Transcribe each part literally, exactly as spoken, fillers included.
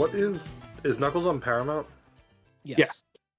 what is is Knuckles on Paramount? Yes. Yeah.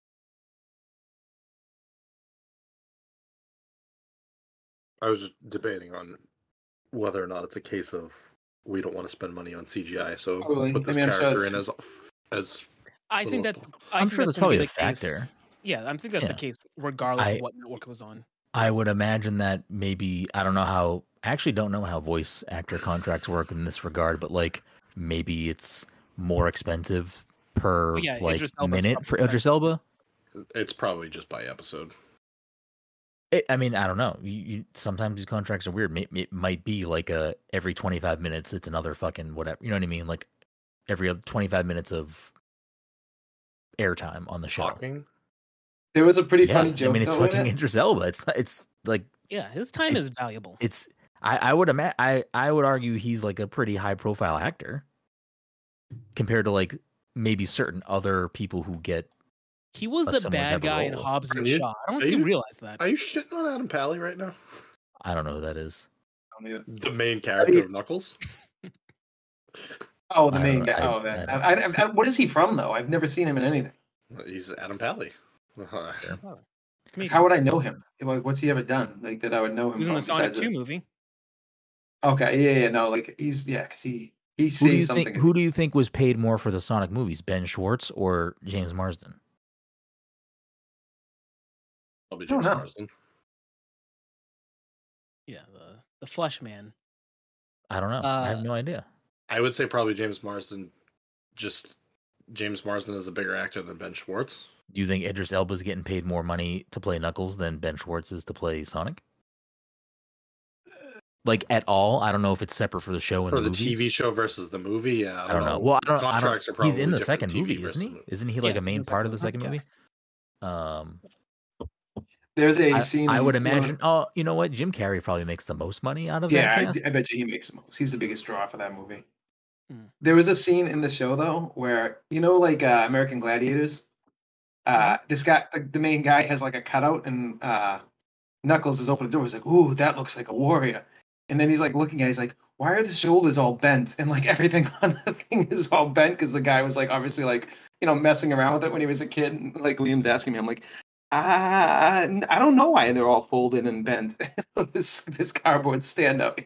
I was just debating on whether or not it's a case of we don't want to spend money on C G I, so Probably. put this I mean, I'm sure character that's- in as as I think little as that's. I I'm think sure that's that's gonna be probably a the case. factor. Yeah, I think that's the Yeah. case regardless I- of what network it was on. I would imagine that maybe I don't know how. I actually don't know how voice actor contracts work in this regard, but like maybe it's more expensive per Oh, yeah, like Idris Elba's minute for probably Idris Elba. it's probably just by episode. It, I mean, I don't know. You, you, sometimes these contracts are weird. It, it might be like a every twenty-five minutes, it's another fucking whatever. You know what I mean? Like every other twenty-five minutes of airtime on the show. Talking. There was a pretty Yeah, funny joke. I mean, it's though, in fucking it. Idris Elba. It's not, it's like Yeah, his time I- is valuable. it's. I, I would imagine. I I would argue he's like a pretty high profile actor compared to like maybe certain other people who get. He was a the somewhat bad better guy in role. Hobbs Are and you- Shaw. I don't are think you you- realize that. Are you shitting on Adam Pally right now? I don't know who that is. The main character of Knuckles. Oh, the I main don't- guy. I- oh, I that. don't- I, I, I, what is he from though? I've never seen him in anything. He's Adam Pally. Comedian. How would I know him? Like, what's he ever done? Like that I would know him. He was in from the Sonic besides two it? movie. Okay, yeah, yeah, no, like he's yeah, because he he Who do you says something. think? Who do you think was paid more for the Sonic movies, Ben Schwartz or James Marsden? Probably I don't James know. Marsden. Yeah, the the Flesh Man. I don't know. I have Uh, no idea. I would say probably James Marsden. Just James Marsden is a bigger actor than Ben Schwartz. Do you think Idris Elba's getting paid more money to play Knuckles than Ben Schwartz is to play Sonic? Like at all? I don't know if it's separate for the show and For the, the movies. T V show versus the movie, yeah. I I don't know. Well, I don't. I Contracts don't are he's in probably the different second T V movie, versus isn't he? the movie. Isn't he like Yes, a main in the part of the second second one, movie? yes. Um, There's a I, scene. I would in- imagine. Oh, you know what? Jim Carrey probably makes the most money out of Yeah, that. I, cast. I bet you he makes the most. He's the biggest draw for that movie. Hmm. There was a scene in the show though where you know, like uh, American Gladiators. Uh, this guy, the, the main guy, has like a cutout, and uh, Knuckles is opening the door. He's like, "Ooh, that looks like a warrior." And then he's like looking at it, he's like, "Why are the shoulders all bent?" And like everything on the thing is all bent because the guy was like obviously like you know messing around with it when he was a kid. And like Liam's asking me, I'm like, ah, I don't know why they're all folded and bent. this this cardboard stand up.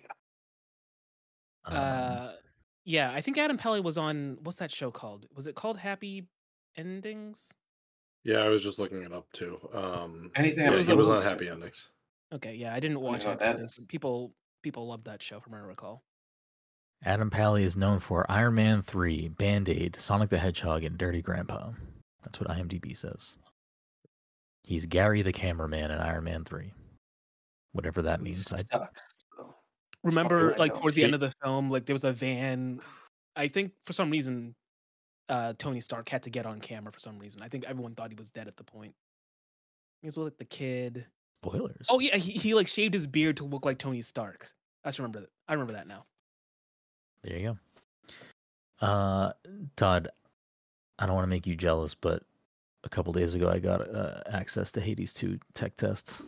Um, Uh, yeah, I think Adam Pally was on. What's that show called? Was it called Happy Endings? Yeah, I was just looking it up too. Um, Anything yeah, It he was was a- on Happy Endings. Okay, yeah, I didn't watch know what Happy that Endings. is. People people loved that show, from what I recall. Adam Pally is known for Iron Man three, Band Aid, Sonic the Hedgehog, and Dirty Grandpa. That's what IMDb says. He's Gary the cameraman in Iron Man three. Whatever that means. I, Sucks, so. Remember, fucking like random. towards the end of the film, like there was a van. I think for some reason, uh, Tony Stark had to get on camera for some reason. I think everyone thought he was dead at the point. He was with like the kid. spoilers. Oh yeah, he, he like shaved his beard to look like Tony Stark. I just remember that. I remember that now. There you go. Uh, Todd, I don't want to make you jealous, but a couple days ago I got uh, access to Hades two tech tests.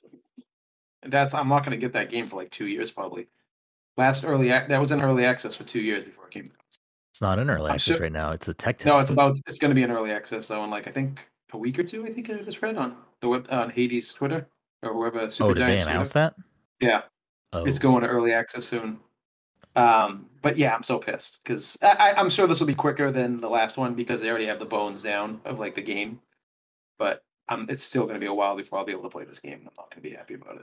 That's I'm not going to get that game for like two years probably. Last early ac- that was in early access for two years before it came out. It's not in early I'm access sure- right now. It's a tech test. No, it's about it's going to be in early access though in like I think a week or two. I think I just read on the web on Hades Twitter or whoever. Super oh, did they Giants announce Twitter. that? Yeah, Oh, it's going to early access soon. Um, but yeah, I'm so pissed because I, I- I'm sure this will be quicker than the last one because they already have the bones down of like the game. But um, it's still going to be a while before I'll be able to play this game. I'm not going to be happy about it.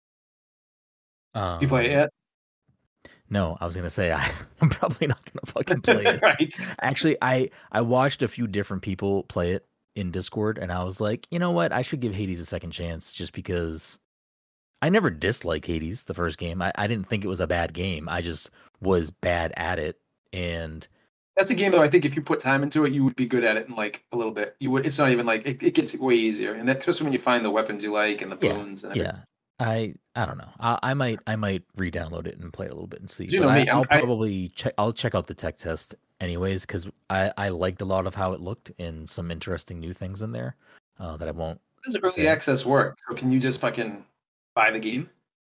Um, You play it yet? No, I was gonna say I, I'm probably not gonna fucking play it. Right. Actually, I I watched a few different people play it in Discord, and I was like, you know what? I should give Hades a second chance, just because I never disliked Hades, the first game. I, I didn't think it was a bad game. I just was bad at it, and That's a game though. I think if you put time into it, you would be good at it in like a little bit. You would. It's not even like it, it gets way easier, and that especially when you find the weapons you like and the Yeah, boons and everything. yeah, I I don't know. I, I might I might re-download it and play it a little bit and see. You But know I, me, I'm- I'll I- probably check. I'll check out the tech test anyways, because I I liked a lot of how it looked and some interesting new things in there uh, that I won't. How does early Same. access work? So can you just fucking buy the game?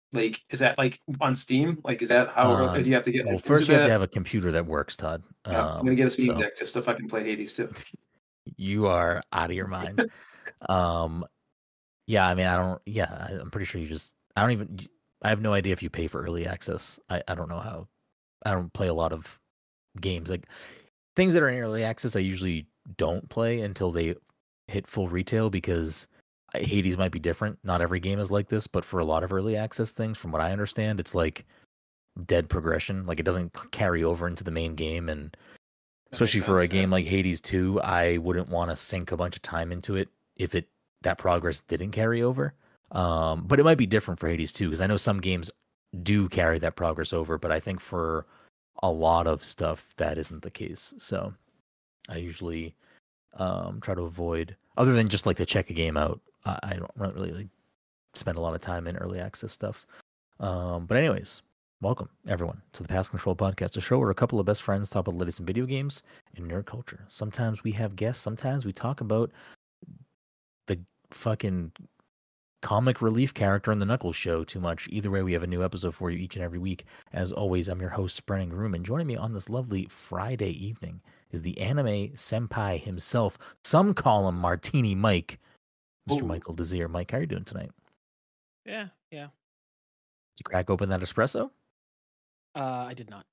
Like, is that like on Steam? Like, is that how Um, do you have to get? well, Like, first into you have to that? have a computer that works, Todd. Yeah, I'm gonna Um, get a Steam so Deck just to fucking play Hades too. you are out of your mind. Um, yeah, I mean, I don't. Yeah, I- I'm pretty sure you just. I don't even. I have no idea if you pay for early access. I, I don't know how. I don't play a lot of games like things that are in early access. I usually don't play until they hit full retail because Hades might be different. Not every game is like this, but for a lot of early access things, from what I understand, it's like dead progression. Like it doesn't carry over into the main game, and That makes especially for a sense, yeah. game like Hades two, I wouldn't want to sink a bunch of time into it if it that progress didn't carry over. Um, but it might be different for Hades two because I know some games do carry that progress over, but I think for a lot of stuff that isn't the case. So I usually um, try to avoid, other than just like to check a game out. I, I don't not really like, spend a lot of time in early access stuff. Um, but anyways, welcome everyone to the Pass Control Podcast, a show where a couple of best friends talk about the latest in video games and nerd culture. Sometimes we have guests. Sometimes we talk about the fucking comic relief character in the Knuckles show too much. Either way, we have a new episode for you each and every week. As always, I'm your host, Brennan Groom, and joining me on this lovely Friday evening is the anime senpai himself. Some call him Martini Mike, Mister Ooh. Michael Desir. Mike, how are you doing tonight? Yeah, yeah. Did you crack open that espresso? Uh, I did not.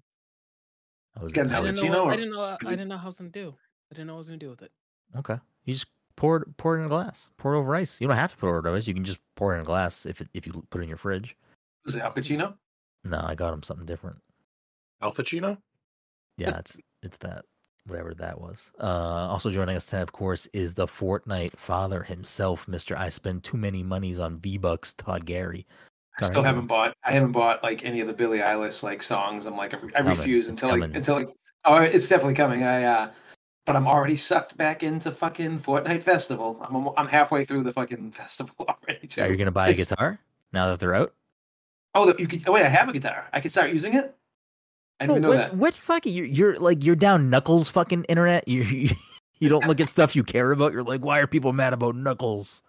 I was Got I an didn't know. Cappuccino What, I or- didn't know. I is it- didn't know how I was gonna do. I didn't know what I was gonna do with it. okay. You just pour it, pour it in a glass. Pour it over ice. You don't have to put it over ice. You can just pour it in a glass if it, if you put it in your fridge. Was it Al Pacino? No, I got him something different. Al Pacino? Yeah, it's it's that whatever that was. Uh, also joining us tonight, of course, is the Fortnite father himself, Mister I spend too many monies on V Bucks, Todd Gary. I still haven't bought. I haven't bought like any of the Billie Eilish like songs. I'm like, I, I Coming. refuse It's until like coming. until like. Oh, it's definitely coming. I. uh But I'm already sucked back into fucking Fortnite Festival. I'm I'm halfway through the fucking festival already. Too. Are you gonna buy a It's- guitar now that they're out? Oh, you could. Oh wait, I have a guitar. I can start using it. I didn't even know what, that. What fucking you're, you're like you're down Knuckles fucking internet. You you, you don't look at stuff you care about. You're like, why are people mad about Knuckles?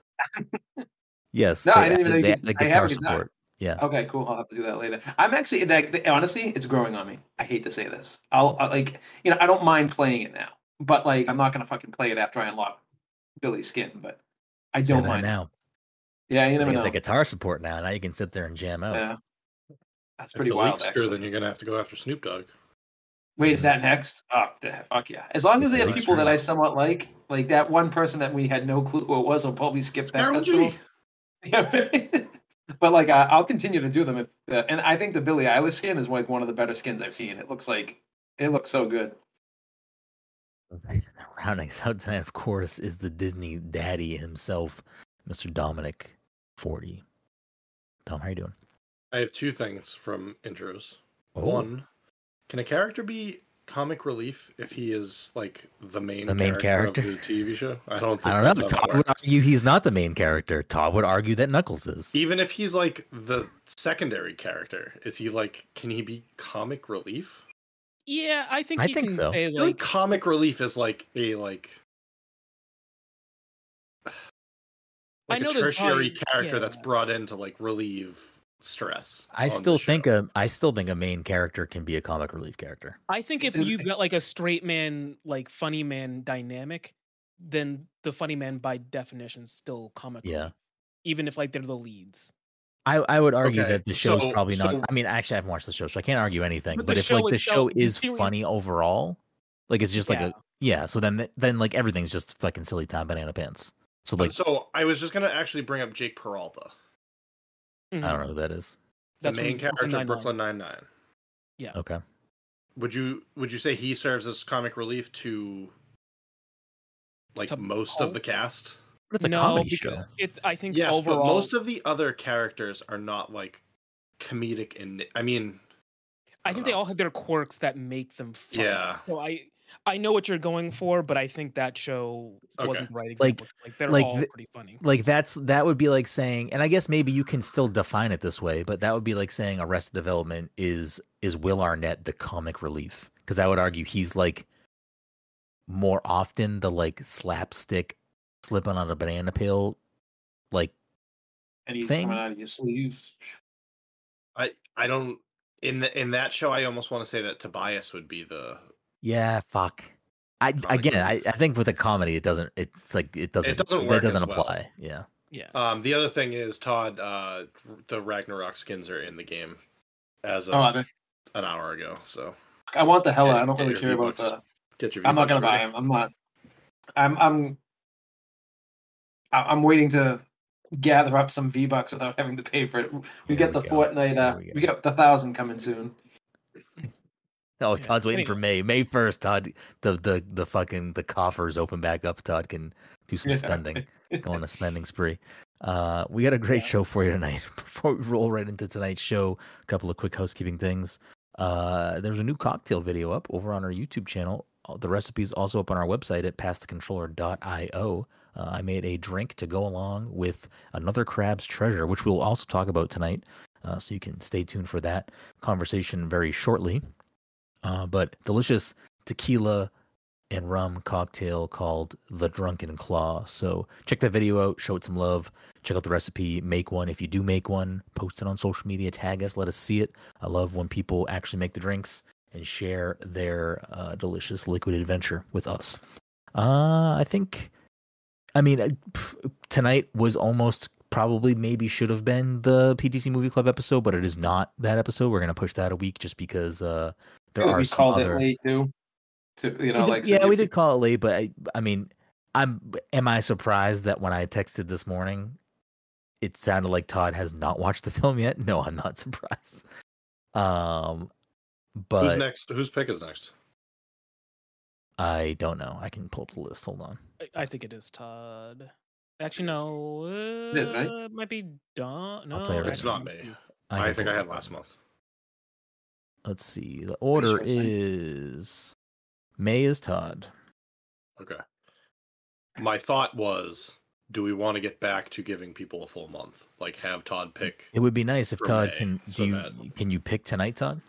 Yes, No, they, I didn't even know you they could- added the I have guitar a guitar. support. Yeah. Okay, cool. I'll have to do that later. I'm actually that honestly, it's growing on me. I hate to say this. I'll, i like, you know, I don't mind playing it now, but like, I'm not gonna fucking play it after I unlock Billy's skin. But I Say don't that mind it. now. Yeah, you They never got know. the guitar support now. Now you can sit there and jam out. Yeah, that's If pretty the wild. leaks Actually, true, then you're gonna have to go after Snoop Dogg. wait, is that next? Oh, the- fuck yeah! As long as they have Leaks people that true. I somewhat like, like that one person that we had no clue who it was, will probably skip that Carol festival. G. Yeah, but like I, I'll continue to do them if, uh, and I think the Billie Eilish skin is like one of the better skins I've seen. It looks like it looks so good. Okay. Rounding us out tonight, of course, is the Disney daddy himself, Mister Dominic forty. Tom, how you doing? I have two things from intros. Oh, One, can a character be comic relief if he is like the main The main character, character? of the T V show? I don't think I don't know. that's how Todd that would works. argue he's not the main character. Todd would argue that Knuckles is. Even if he's like the secondary character, is he like can he be comic relief? Yeah, I think I you think can so. say I feel like like comic relief is like a like I like know a there's tertiary probably- character that's yeah. brought in to like relieve stress. I on still the think show. a I still think a main character can be a comic relief character. I think if Is- you've got like a straight man, like funny man dynamic, then the funny man by definition is still comic. Yeah. relief, even if like they're the leads. I, I would argue Okay, that the show's so- probably not. so- I mean, actually, I haven't watched the show, so I can't argue anything. But But, the if show like the show itself- the is series- funny overall, like it's just like Yeah. a yeah. So then then like everything's just fucking silly time banana pants. So like so I was just gonna actually bring up Jake Peralta, Mhm. I don't know who that is. the That's main from character of Nine-Nine. Brooklyn Nine Nine. Okay. Would you would you say he serves as comic relief to like To most of the both? cast? But it's a no, comedy because show. It, I think Yes, overall, but most of the other characters are not like comedic in I mean I think they all have their quirks that make them funny. Yeah. So I I know what you're going for, but I think that show Okay. wasn't the right Like- example. Like, they're like all the- pretty funny. Like that's that would be like saying, and I guess maybe you can still define it this way, but that would be like saying Arrested Development is is Will Arnett the comic relief? Because I would argue he's like more often the like slapstick slipping on a banana peel, like And he's Thing? coming out of your sleeves. I I don't in the, in that show. I almost want to say that Tobias would be the. Yeah, fuck. I Comic again, I, relief. I think with a comedy, it doesn't. It's like it doesn't. doesn't That work doesn't as well. apply. Yeah. Yeah. Um, the other thing is Todd. Uh, the Ragnarok skins are in the game as of Oh, are they? an hour ago. So I want the hell. Get- out. I don't get really your care about V-Bucks. the. get your. I'm not V-Bucks gonna buy ready. them. I'm not. I'm. I'm. I- I'm waiting to gather up some V bucks without having to pay for it. We Here get we the go. Fortnite. Here Uh, we we, go. get the thousand coming soon. Oh, Yeah, Todd's waiting for anyway. May. May first, Todd. The the the fucking the coffers open back up. Todd can do some Yeah. spending. Go on a spending spree. Uh, we got a great Yeah. show for you tonight. Before we roll right into tonight's show, a couple of quick housekeeping things. Uh, there's a new cocktail video up over on our YouTube channel. Uh, The recipe is also up on our website at pass the controller dot io. Uh, I made a drink to go along with another Crab's Treasure, which we'll also talk about tonight. Uh, so you can stay tuned for that conversation very shortly. Uh, but delicious tequila and rum cocktail called the Drunken Claw. So check that video out, show it some love, check out the recipe, make one. If you do make one, post it on social media, tag us, let us see it. I love when people actually make the drinks and share their uh, delicious liquid adventure with us. Uh, I think, I mean, uh, pff, tonight was almost probably maybe should have been the P T C Movie Club episode, but it is not that episode. We're going to push that a week just because uh, there Yeah, are we some called other... it late too. To you know, We did- like so yeah, give we did people- call it late, but I, I mean, I'm. Am I surprised that when I texted this morning, it sounded like Todd has not watched the film yet? No, I'm not surprised. Um, Who's but next? Whose pick is next? I don't know. I can pull up the list. Hold on. I, I think it is Todd. Actually, no. Uh, It is, right? It might be Don. No, I'll tell you right It's now. not me. I, I, can think I pull it had up. last month. Let's see. The order sure it's mine. is May is Todd. Okay. My thought was, do we want to get back to giving people a full month? Like have Todd pick. It would be nice if For Todd May, can. so Do you that- can you pick tonight, Todd?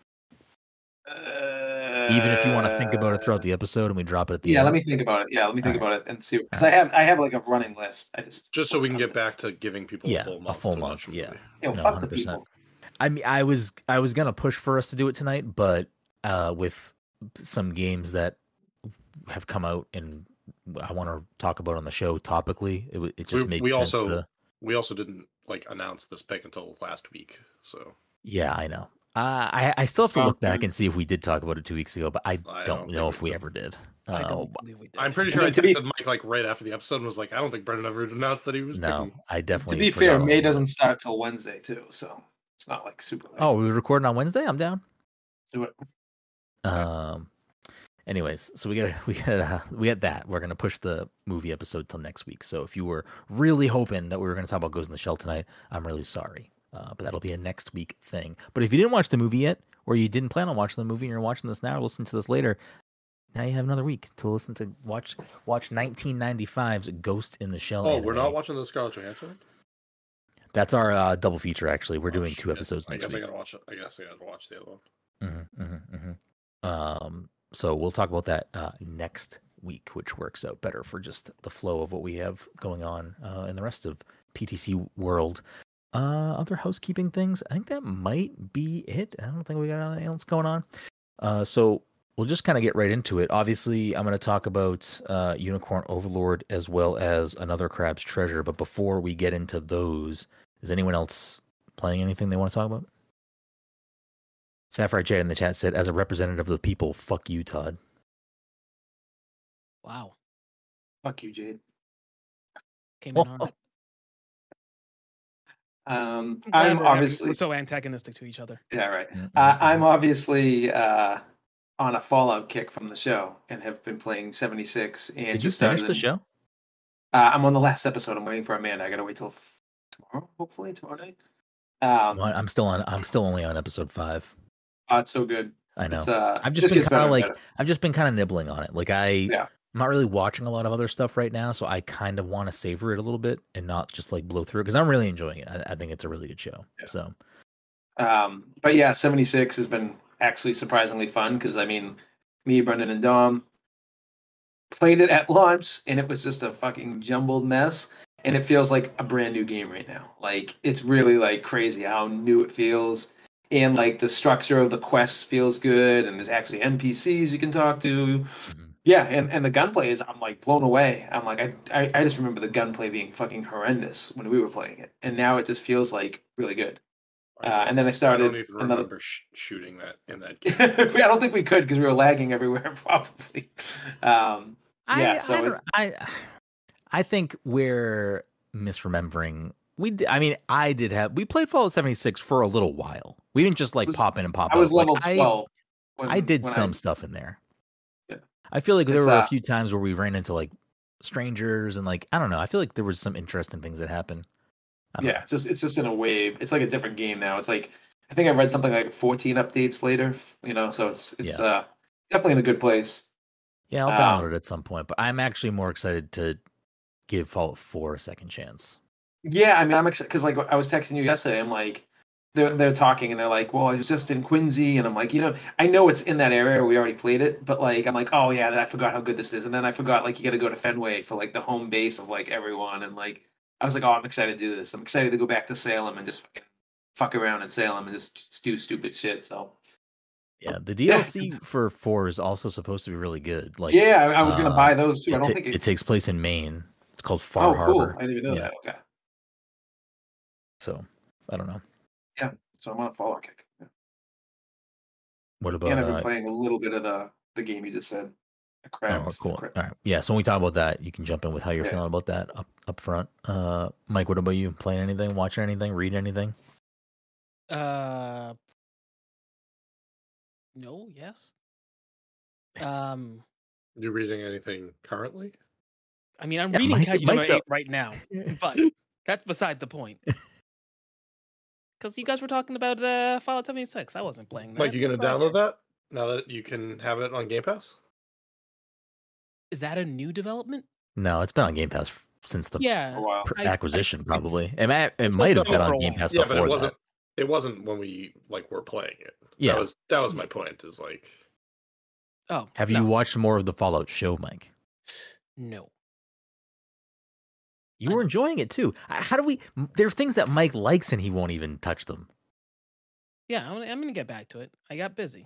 Uh, Even if you want to think about it throughout the episode and we drop it at the Yeah, end. let me think about it. Yeah, let me think Alright. about it and see because I have I have like a running list. I just Just so we can get Yeah, back to giving people Yeah, a full a month. full to month, watch a yeah. movie. Yo, No, fuck one hundred the percent. people. I mean, I was I was gonna push for us to do it tonight, but uh, with some games that have come out and I want to talk about on the show topically, it w- it just We- made we sense. also- to, We also didn't like announce this pick until last week. So yeah, I know. Uh, I I still have to Um, look back and see if we did talk about it two weeks ago, but I, I don't, don't know think if we we did. ever did. I Uh, don't believe we did. I'm pretty I sure I, mean, to be- texted Mike like right after the episode and was like, I don't think Brendan ever announced that he was no, picking. I To definitely. be forgot fair, all May about it. doesn't start till Wednesday too, so it's not like super late. Oh, we're recording on Wednesday. I'm down. Do it. Um. Anyways, so we got we got uh, we got that. We're gonna push the movie episode till next week. So if you were really hoping that we were gonna talk about Ghost in the Shell tonight, I'm really sorry. Uh, but that'll be a next week thing. But if you didn't watch the movie yet, or you didn't plan on watching the movie, and you're watching this now, or listen to this later, now you have another week to listen to watch watch nineteen ninety-five's Ghost in the Shell. Oh, we're anime. not watching the Scarlett Johansson one? That's our uh, double feature. Actually, we're Oh, doing two shit. episodes I next guess week. I gotta watch it. I guess I gotta watch the other one. Mm-hmm, mm-hmm, mm-hmm. Um, so we'll talk about that uh, next week, which works out better for just the flow of what we have going on uh, in the rest of P T C world. Uh, other housekeeping things, I think that might be it. I don't think we got anything else going on. Uh, so we'll just kind of get right into it. Obviously, I'm going to talk about uh, Unicorn Overlord as well as another Crab's Treasure. But before we get into those, is anyone else playing anything they want to talk about? Sapphire Jade in the chat said, as a representative of the people, fuck you, Todd. Wow. Fuck you, Jade. Came in hard. Um, I'm glad I'm we're having- obviously we're so antagonistic to each other. yeah right. Mhm, Uh, mhm. I'm obviously uh, on a Fallout kick from the show and have been playing seventy-six. And Did you just finish started the in- show? Uh, I'm on the last episode. I'm waiting for Amanda. I gotta wait till f- tomorrow, hopefully tomorrow night. Um, Well, I'm still on. I'm still only on episode five. oh, it's so good. I know. It's, uh, I've just been gets better kind of and like better. I've just been kind of nibbling on it. Like I, Yeah. I'm not really watching a lot of other stuff right now, so I kind of want to savor it a little bit and not just like blow through it because I'm really enjoying it. I, I think it's a really good show. Yeah. So Um, but yeah, seventy-six has been actually surprisingly fun because I mean, me, Brendan, and Dom played it at launch and it was just a fucking jumbled mess. and it feels like a brand new game right now. Like it's really like crazy how new it feels, and like the structure of the quests feels good, and there's actually N P Cs you can talk to. Mhm. Yeah, and, and the gunplay is I'm like blown away. I'm like I, I I just remember the gunplay being fucking horrendous when we were playing it, and now it just feels like really good. Uh, and then I I don't started even another. remember sh- shooting that in that game. I don't think we could because we were lagging everywhere. Probably. Um, yeah. I So I, don't, it's, I I think we're misremembering. We did, I mean, I did have we played Fallout seventy-six for a little while. We didn't just like was- pop in and pop I was out. Like, level I twelve. When, I did when some I, stuff in there. Yeah. I feel like there It's, were a uh, few times where we ran into like strangers and like I don't know. I feel like there was some interesting things that happened. I don't Yeah, it's just it's just in a wave. It's like a different game now. It's like I think I read something like fourteen updates later. You know, so it's it's Yeah. uh definitely in a good place. Yeah, I'll download Um, it at some point, but I'm actually more excited to give Fallout four a second chance. Yeah, I mean, I'm excited because like I was texting you yesterday. I'm like, they're they're talking and they're like, well, I was just in Quincy, and I'm like, you know, I know it's in that area. We already played it, but like, I'm like, oh yeah, I forgot how good this is, and then I forgot like you got to go to Fenway for like the home base of like everyone, and like I was like, oh, I'm excited to do this. I'm excited to go back to Salem and just fucking fuck around in Salem and just, just do stupid shit. So Yeah, the D L C for four is also supposed to be really good. Like, yeah, I, I was gonna uh, buy those too. I it, don't ta- think it it. takes place in Maine. It's called Far Oh, cool! Harbor. I didn't even know Yeah. that. Okay, So I don't know. yeah. So I'm on a Fallout kick. Yeah. What about? And I've been Uh, playing a little bit of the the game you just said. The crap. oh, cool. All right. Yeah. So when we talk about that, you can jump in with how you're Yeah. feeling about that up up front. Uh, Mike, what about you? Playing anything? Watching anything? Reading anything? Uh, no, yes. Um, You reading anything currently? I mean, I'm Yeah, reading Mike- Kaiju number Mike's eight up. right now, but that's beside the point. Because you guys were talking about uh, Fallout seventy-six. I wasn't playing that. Mike, you gonna That's all download right. that now that you can have it on Game Pass? Is that a new development? No, it's been on Game Pass f- since the Yeah. Oh, wow. pr- I- acquisition. I- probably it might it It's might have been been for on a Game while. Pass Yeah, but before it wasn't. that. It wasn't when we like were playing it. Yeah. That was that was my point. Is like Oh, Have no, you watched more of the Fallout show, Mike? No. You I- were enjoying it too. I- How do we? m- There are things that Mike likes and he won't even touch them. Yeah, I'm, gonna- I'm gonna get back to it. I got busy.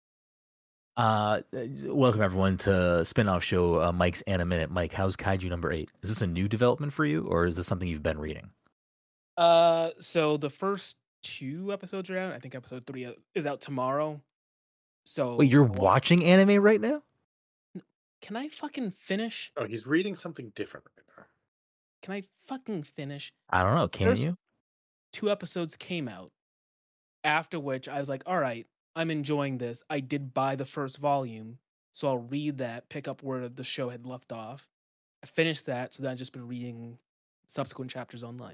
Uh, uh, welcome everyone to spin-off show uh, Mike's and a Minute. Mike, how's Kaiju number eight? Is this a new development for you, or is this something you've been reading? Uh, so the first two episodes are out. I think episode three uh, is out tomorrow. So Wait, you're I wa- watching anime right now? Can I fucking finish? oh, he's reading something different right now. Can I fucking finish? I don't know. Can There's- you? Two episodes came out. After which I was like, all right, I'm enjoying this. I did buy the first volume, so I'll read that, pick up where the show had left off. I finished that, so then I've just been reading subsequent chapters online.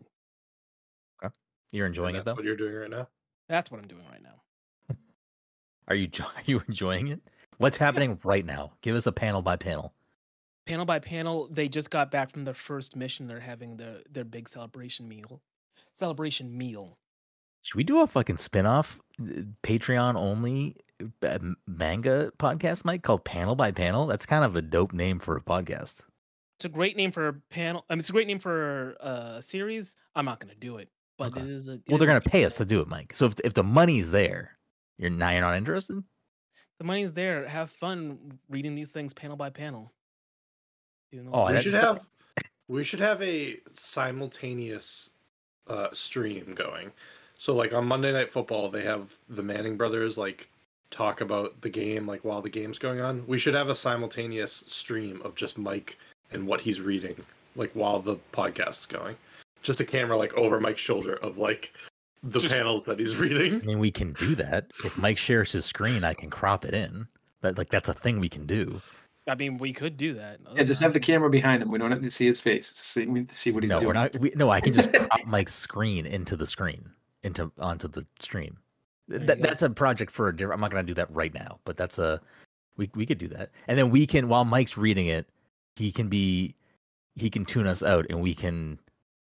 You're And enjoying it that's though. what you're doing right now. That's what I'm doing right now. Are you jo- are you enjoying it? What's happening right now? Give us a panel by panel. Panel by panel, they just got back from their first mission. They're having their their big celebration meal. Celebration meal. Should we do a fucking spin-off uh, Patreon only uh, m- manga podcast, Mike, called Panel by Panel? That's kind of a dope name for a podcast. It's a great name for a panel. I mean, it's a great name for a series. I'm not going to do it, but Okay. it is a. it Well, is they're a gonna pay good us to one. do it, Mike. So if if the money's there, you're now you're not interested. The money's there. Have fun reading these things panel by panel. You know, Oh, we that's- should have we should have a simultaneous uh, stream going. So like on Monday Night Football, they have the Manning brothers like talk about the game like while the game's going on. We should have a simultaneous stream of just Mike and what he's reading like while the podcast is going. Just a camera like over Mike's shoulder of like the Just- panels that he's reading. I mean, we can do that. If Mike shares his screen, I can crop it in. But like that's a thing we can do. I mean, we could do that. Yeah, just have the Um, camera behind him. We don't have to see his face. To see, we need to see what he's no, doing. we're not. We, no, I can just crop Mike's screen into the screen, into onto the stream. There you That, go. that's a project for a different. I'm not going to do that right now, but that's a we we could do that, and then we can while Mike's reading it, he can be he can tune us out, and we can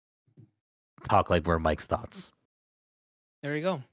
talk like we're Mike's thoughts. There you go.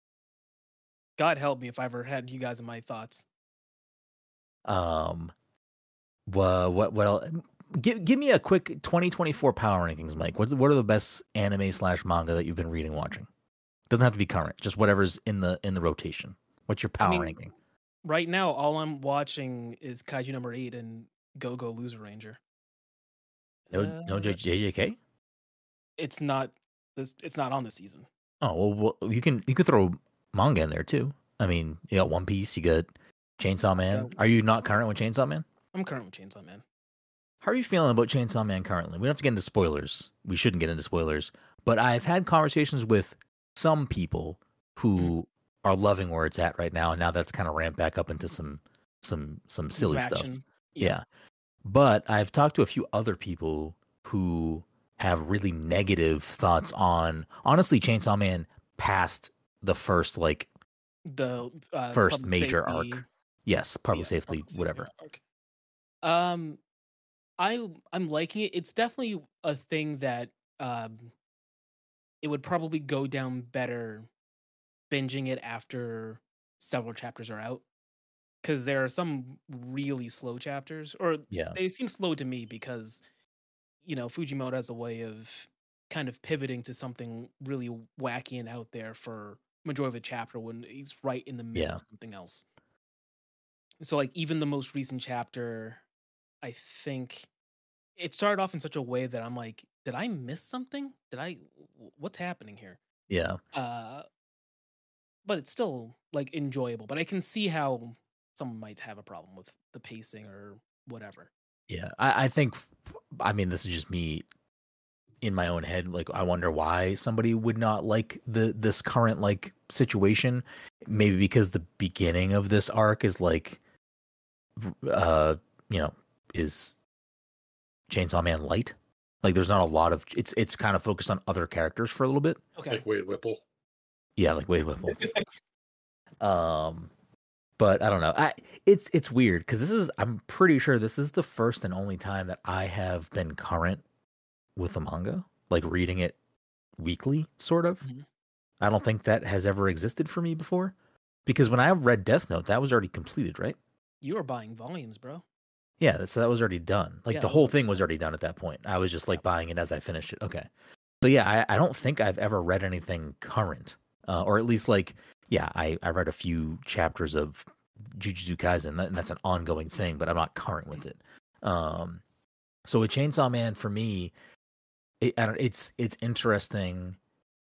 God help me if I ever had you guys in my thoughts. Um, what what what else? give give me a quick twenty twenty-four power rankings, Mike. What's what are the best anime slash manga that you've been reading, watching? Doesn't have to be current, just whatever's in the in the rotation. What's your power I mean, ranking? Right now, all I'm watching is Kaiju number eight and Go Go Loser Ranger. No, Uh, no J J K. It's not this. It's not on this season. Oh well, well, you can you could throw manga in there too. I mean, you got One Piece, you got Chainsaw Man. Yeah. Are you not current with Chainsaw Man? I'm current with Chainsaw Man. How are you feeling about Chainsaw Man currently? We don't have to get into spoilers. We shouldn't get into spoilers. But I've had conversations with some people who Mm. are loving where it's at right now, and now that's kind of ramped back up into some some some silly Some stuff. action. Yeah. But I've talked to a few other people who have really negative thoughts on honestly Chainsaw Man past the first like The uh, first public major safety- arc. Yes, public yeah, safety, public safety whatever. arc. Um, I I'm liking it. It's definitely a thing that um, it would probably go down better binging it after several chapters are out, because there are some really slow chapters, or Yeah. they seem slow to me because you know Fujimoto has a way of kind of pivoting to something really wacky and out there for majority of the chapter when he's right in the middle Yeah. of something else. So like even the most recent chapter, I think it started off in such a way that I'm like, did I miss something? Did I? w- What's happening here? Yeah. Uh, but it's still like enjoyable. But I can see how someone might have a problem with the pacing or whatever. Yeah. I, I think I mean this is just me in my own head. Like I wonder why somebody would not like the this current like situation. Maybe because the beginning of this arc is like uh you know, is Chainsaw Man light. Like there's not a lot of it's it's kind of focused on other characters for a little bit. Okay. Like Wade Whipple. Yeah, like Wade Whipple. um but I don't know. I it's it's weird because this is I'm pretty sure this is the first and only time that I have been current with a manga, like reading it weekly, sort of. Mhm. I don't think that has ever existed for me before. Because when I read Death Note, that was already completed, right? You were buying volumes, bro. Yeah, that's, that was already done. Like Yeah, the that was whole already thing was done. already done at that point. I was just like buying it as I finished it. Okay. But yeah, I, I don't think I've ever read anything current. Uh, or at least like, yeah, I, I read a few chapters of Jujutsu Kaisen, and that's an ongoing thing, but I'm not current with it. Um, so with Chainsaw Man, for me, it, I don't, it's it's interesting.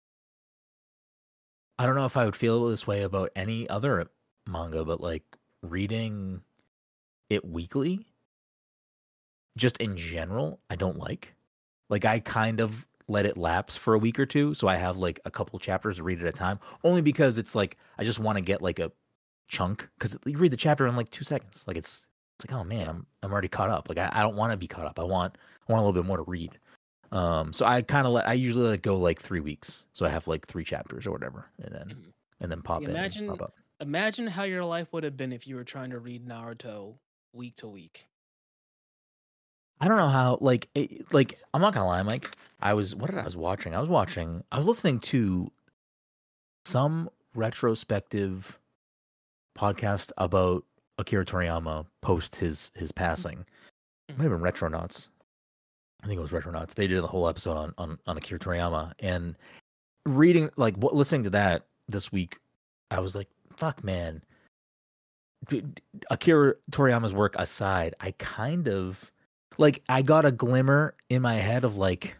I don't know if I would feel this way about any other manga, but like reading it weekly, just in general, I don't like. Like I kind of let it lapse for a week or two, so I have like a couple chapters to read at a time. Only because it's like I just want to get like a chunk, because you read the chapter in like two seconds. Like it's it's like, oh man, I'm I'm already caught up. Like I, I don't want to be caught up. I want I want a little bit more to read. Um, so I kind of let I usually let it go like three weeks, so I have like three chapters or whatever, and then Mhm. and then pop in, and Imagine- pop up. Imagine how your life would have been if you were trying to read Naruto week to week. I don't know how, like, it, like I'm not gonna lie, Mike. I was what did I was watching? I was watching. I was listening to some retrospective podcast about Akira Toriyama post his his passing. It might have been Retronauts. I think it was Retronauts. They did a whole episode on on, on Akira Toriyama, and reading like what listening to that this week, I was like, "Fuck, man." D- d- Akira Toriyama's work aside, I kind of like I got a glimmer in my head of like,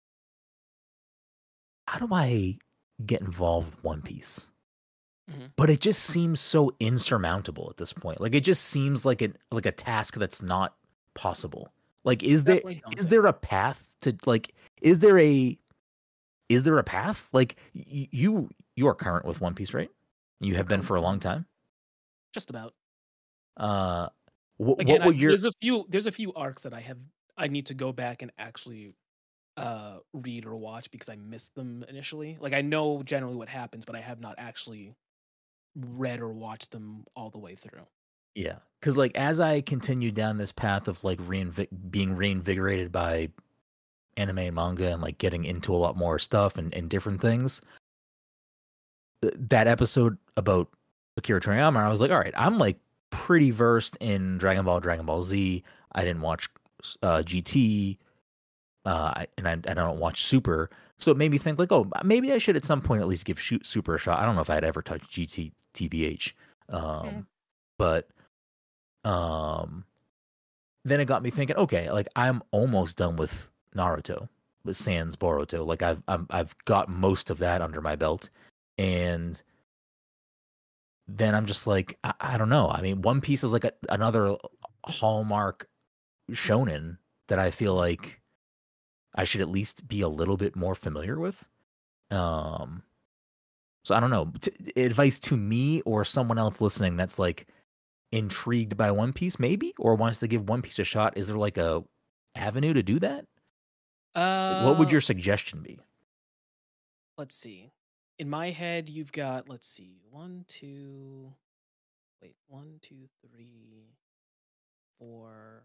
how do I get involved with One Piece? Mhm. But it just seems so insurmountable at this point. Like it just seems like a like a task that's not possible. Like is there Definitely is daunting. there a path to like is there a is there a path? Like y- you you are current with One Piece, right? You have been for a long time. Just about. Uh, wh- Again, what I, would your there's a few there's a few arcs that I have I need to go back and actually uh read or watch because I missed them initially. Like I know generally what happens, but I have not actually read or watched them all the way through. Yeah, because like as I continue down this path of like reinvig- being reinvigorated by anime and manga and like getting into a lot more stuff and, and different things, th- that episode about Akira Toriyama, I was like, all right, I'm like pretty versed in Dragon Ball, Dragon Ball Z. I didn't watch uh, G T, uh, I- and I, and I don't watch Super. So it made me think like, oh, maybe I should at some point at least give shoot Super a shot. I don't know if I'd ever touch G T T B H, um, Mm. but um, then it got me thinking. Okay, like I'm almost done with Naruto, with Sans Boruto. Like I've I'm, I've got most of that under my belt, and then I'm just like, I, I don't know. I mean, One Piece is like a, another hallmark shonen that I feel like I should at least be a little bit more familiar with. Um, so I don't know. T- advice to me or someone else listening that's like intrigued by One Piece, maybe, or wants to give One Piece a shot. Is there like a avenue to do that? Like, what would Uh, your suggestion be? let's see. In my head, you've got, let's see, one, two, wait, one, two, three, four,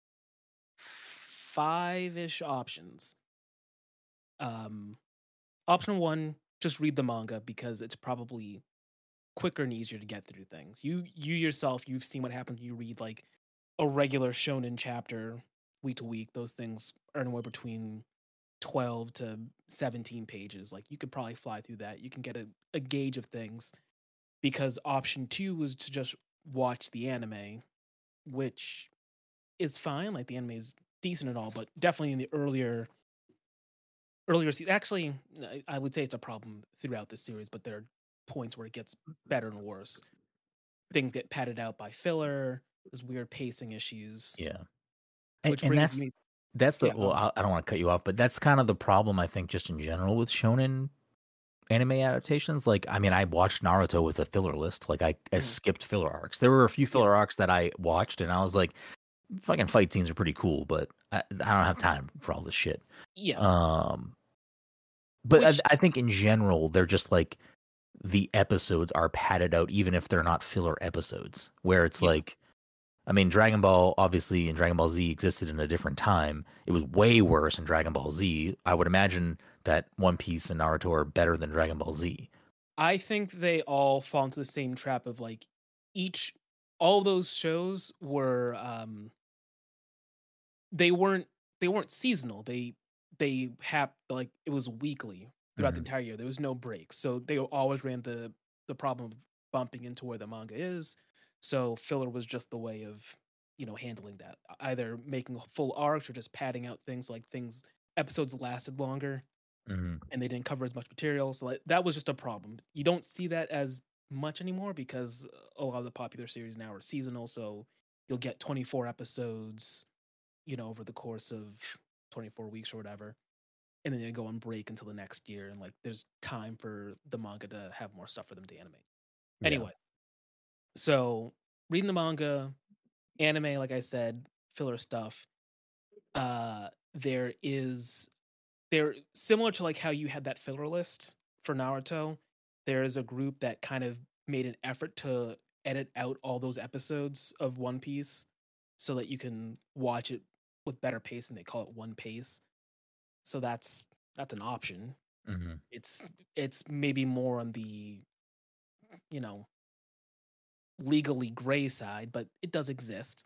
five-ish options. Um, option one, just read the manga because it's probably quicker and easier to get through things. You you yourself, you've seen what happens when you read like a regular shonen chapter week to week. Those things are anywhere between twelve to seventeen pages. Like you could probably fly through that. You can get a, a gauge of things because option two was to just watch the anime, which is fine. Like the anime is decent and all, but definitely in the earlier earlier season. Actually, I- I would say it's a problem throughout the series, but there are points where it gets better and worse. Things get padded out by filler. There's weird pacing issues, Yeah, and, which and brings that's me. that's the Yeah, go well. on. I, I don't want to cut you off, but that's kind of the problem I think just in general with shonen anime adaptations. Like, I mean, I watched Naruto with a filler list. Like, I, I Mhm. skipped filler arcs. There were a few Yeah. filler arcs that I watched, and I was like, fucking fight scenes are pretty cool, but I, I don't have time for all this shit. Yeah, Um, but which I, I think in general, they're just like the episodes are padded out, even if they're not filler episodes. Where it's Yeah. like, I mean, Dragon Ball obviously and Dragon Ball Z existed in a different time. It was way worse in Dragon Ball Z. I would imagine that One Piece and Naruto are better than Dragon Ball Z. I think they all fall into the same trap of like each all those shows were um they weren't they weren't seasonal. They they hap like it was weekly throughout the Mhm. entire year. There was no breaks. So they always ran the the problem of bumping into where the manga is. So filler was just the way of, you know, handling that. Either making full arcs or just padding out things like things episodes lasted longer Mhm. and they didn't cover as much material. So like, that was just a problem. You don't see that as much anymore because a lot of the popular series now are seasonal. So you'll get twenty-four episodes, you know, over the course of twenty-four weeks or whatever. And then they go on break until the next year. And like, there's time for the manga to have more stuff for them to animate. Yeah. Anyway, so reading the manga, anime, like I said, filler stuff. Uh, there is they're similar to like how you had that filler list for Naruto. There is a group that kind of made an effort to edit out all those episodes of One Piece so that you can watch it with better pace, and they call it One Pace. So that's that's an option. Mhm. It's it's maybe more on the, you know, legally gray side, but it does exist.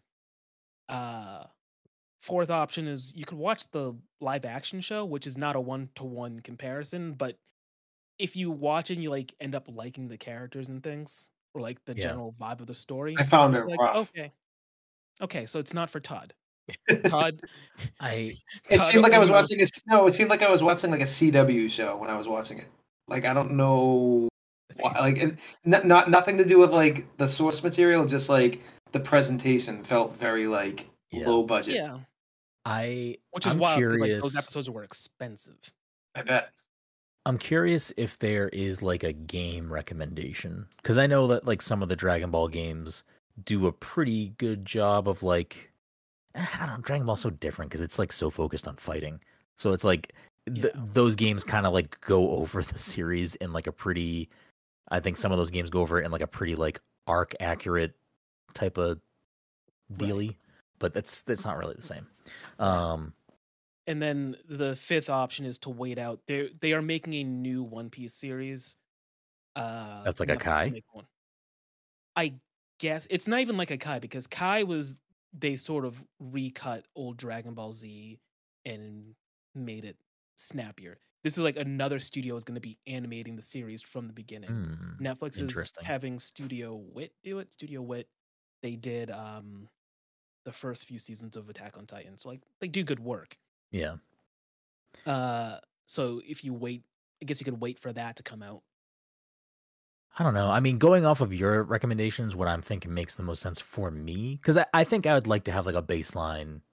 Uh fourth option is you could watch the live action show, which is not a one to one comparison, but if you watch it and you like end up liking the characters and things, or like the Yeah. general vibe of the story, I found it like rough. okay, okay, so it's not for Todd. Todd, I It Todd seemed like I was only wants- watching a s- no. It seemed like I was watching like a C W show when I was watching it. Like I don't know, why, like it, n- not nothing to do with like the source material. Just like the presentation felt very like Yeah. low budget. yeah, I which is I'm wild because like curious. those episodes were expensive. I bet. I'm curious if there is like a game recommendation because I know that like some of the Dragon Ball games do a pretty good job of like eh, I don't know, Dragon Ball's so different because it's like so focused on fighting. So it's like th- Yeah. those games kind of like go over the series in like a pretty. I think some of those games go over it in like a pretty like arc accurate type of dealy, but that's that's not really the same. Um, And then the fifth option is to wait out. They they are making a new One Piece series. Uh, That's like a Netflix Kai? make one. I guess it's not even like a Kai because Kai was they sort of recut old Dragon Ball Z and made it snappier. This is like another studio is going to be animating the series from the beginning. Mm, Netflix is interesting. having Studio Wit do it. Studio Wit, they did um the first few seasons of Attack on Titan, so like they do good work. Yeah. Uh, so if you wait, I guess you could wait for that to come out. I don't know. I mean, going off of your recommendations, what I'm thinking makes the most sense for me, because I, I think I would like to have like a baseline,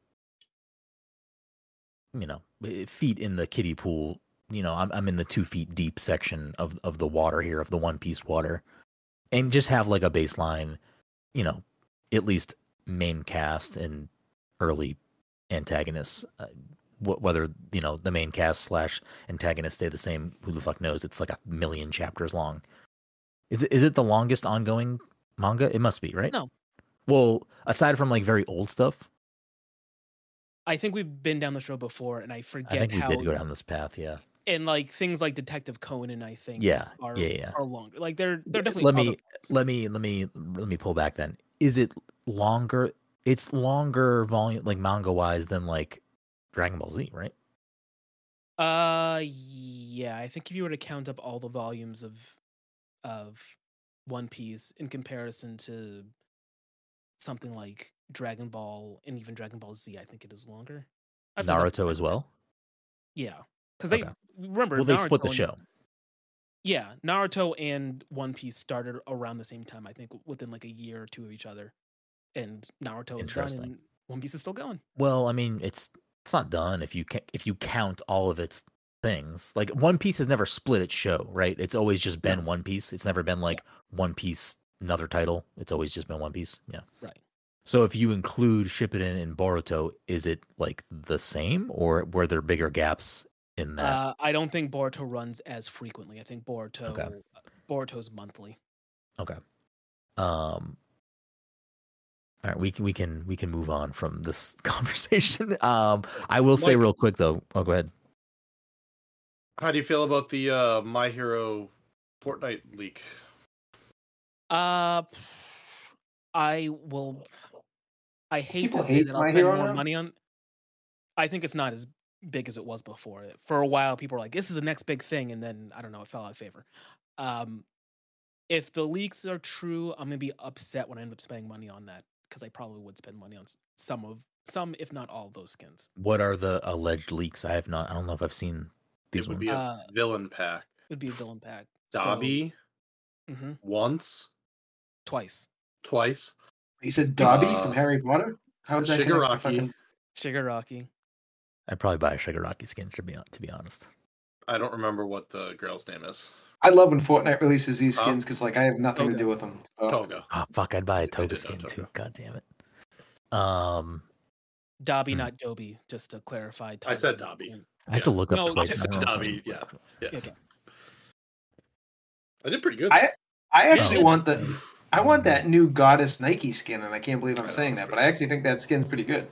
you know, eh, feet in the kiddie pool. You know, I'm I'm in the two feet deep section of of the water here, of the One Piece water, and just have like a baseline, you know, at least main cast and early antagonists. Uh, wh- whether you know the main cast slash antagonists stay the same, who the fuck knows? It's like a million chapters long. Is it is it the longest ongoing manga? It must be, right? No. Well, aside from like very old stuff, I think we've been down this road before, and I forget I think we how. did go down this path. Yeah. And like things like Detective Conan, I think, Yeah. are Yeah. Yeah. are longer. Like they're they're Yeah, definitely. let other me books. let me let me let me pull back then. Is it longer? It's longer volume, like manga wise, than like Dragon Ball Z, right? Uh, yeah. I think if you were to count up all the volumes of of One Piece in comparison to something like Dragon Ball and even Dragon Ball Z, I think it is longer. I have to double Naruto check as that. well. Yeah, because they Okay. remember Well, they split the Naruto and- show. Yeah, Naruto and One Piece started around the same time. I think within like a year or two of each other, and Naruto is done, Interesting. and One Piece is still going. Well, I mean, it's it's not done if you ca- if you count all of its things. Like One Piece has never split its show, right? It's always just been One Piece. It's never been like One Piece another title. It's always just been One Piece. Yeah. Right. So if you include Shippuden and Boruto, is it like the same, or were there bigger gaps in that? Uh, I don't think Boruto runs as frequently. I think Boruto Okay. Boruto's monthly. Okay. Um. All right, we can we can we can move on from this conversation. Um, I will say Mike- real quick though. Oh, go ahead. How do you feel about the uh, My Hero Fortnite leak? Uh, I will. I hate People to say hate that I'll My spend Hero more now? money on. I think it's not as big as it was before. For a while, people were like, "This is the next big thing," and then I don't know, it fell out of favor. Um, if the leaks are true, I'm gonna be upset when I end up spending money on that because I probably would spend money on s- some of some, if not all, of those skins. What are the alleged leaks? I have not. I don't know if I've seen these It would ones. be a Uh, villain pack. It would be a villain pack. So, Dobby mhm, once, twice. twice. You said Dobby Uh, from Harry Potter? How does that connect to Shigaraki. fucking... Shigaraki. I'd probably buy a Shigaraki skin to be hon- to be honest. I don't remember what the girl's name is. I love when Fortnite releases these Huh? skins because like I have nothing to Toga. do with them. So. Toga. Oh fuck! I'd buy a I Toga did know skin too. Toga. God damn it. Um, Dobby, Hmm. not Dobby, just to clarify. I said Toga. Dobby. I have to Yeah. look up No, twice. I said I don't know Dobby, if I- yeah. Yeah. Okay. I did pretty good. I I actually Yeah. want the Nice. I want that new Goddess Nike skin, and I can't believe I I'm know, saying it's that, but pretty I actually think that skin's pretty good.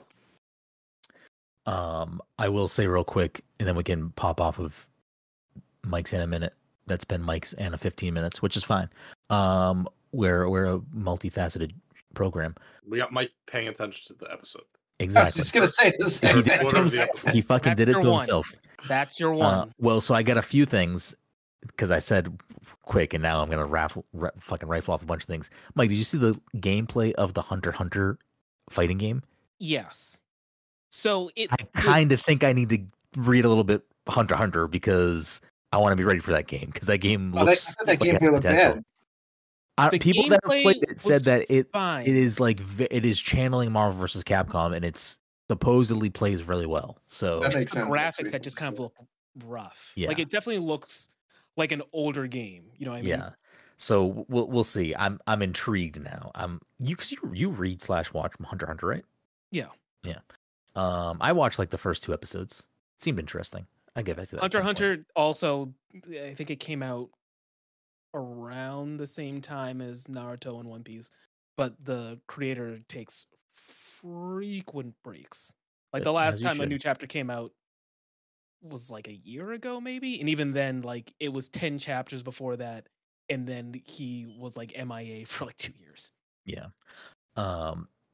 Um, I will say real quick, and then we can pop off of Mike's in a minute. That's been Mike's and a fifteen minutes, which is fine. Um, we're we're a multifaceted program. We got Mike paying attention to the episode. I was Exactly. just gonna say the He same did it Order to of the himself. episode. He fucking That's did it your to one. himself. That's your Uh, one. well, so I got a few things because I said quick, and now I'm gonna raffle, ra- fucking rifle off a bunch of things. Mike, did you see the gameplay of the Hunter x Hunter fighting game? Yes. So it. I kind of think I need to read a little bit Hunter x Hunter because I want to be ready for that game because that game Oh, that, I looks thought that like it has gameplay looked potential. bad. I, The people that have played gameplay it said was that it fine. it is like v- it is channeling Marvel versus Capcom, and it's supposedly plays really well. So That It's makes the sense, graphics actually. that just kind of look rough. Yeah. Like it definitely looks like an older game. You know what I mean? yeah, so we'll we'll see. I'm I'm intrigued now. I'm you because you you read slash watch Hunter x Hunter, right? Yeah. Yeah. Um, I watched like the first two episodes. Seemed interesting. I get back to that. at Hunter some x point. Hunter also, I think it came out around the same time as Naruto and One Piece, but the creator takes frequent breaks. Like the As last you time a should. new chapter came out was like a year ago, maybe, and even then, like it was ten chapters before that, and then he was like M I A for like two years. Yeah. Um,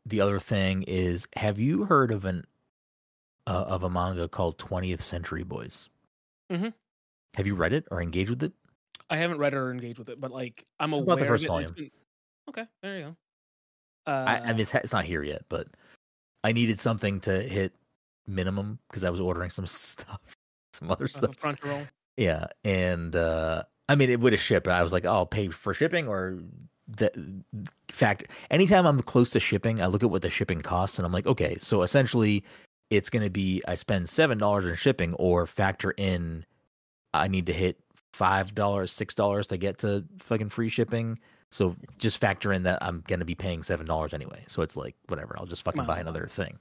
the other thing is, have you heard of an uh, of a manga called twentieth Century Boys? Mm-hmm. Have you read it or engaged with it? I haven't read it or engaged with it, but like I'm I aware bought the first of it. volume. Been... Okay, there you go. Uh, I, I mean, it's, it's not here yet, but I needed something to hit minimum because I was ordering some stuff, some other stuff. Crunchyroll. Yeah, and uh, I mean, it would have shipped, but I was like, oh, I'll pay for shipping or the fact. Anytime I'm close to shipping, I look at what the shipping costs, and I'm like, okay, so essentially, it's going to be I spend seven dollars in shipping, or factor in I need to hit five dollars, six dollars to get to fucking free shipping. So just factor in that I'm going to be paying seven dollars anyway. So it's like, whatever, I'll just fucking buy another thing.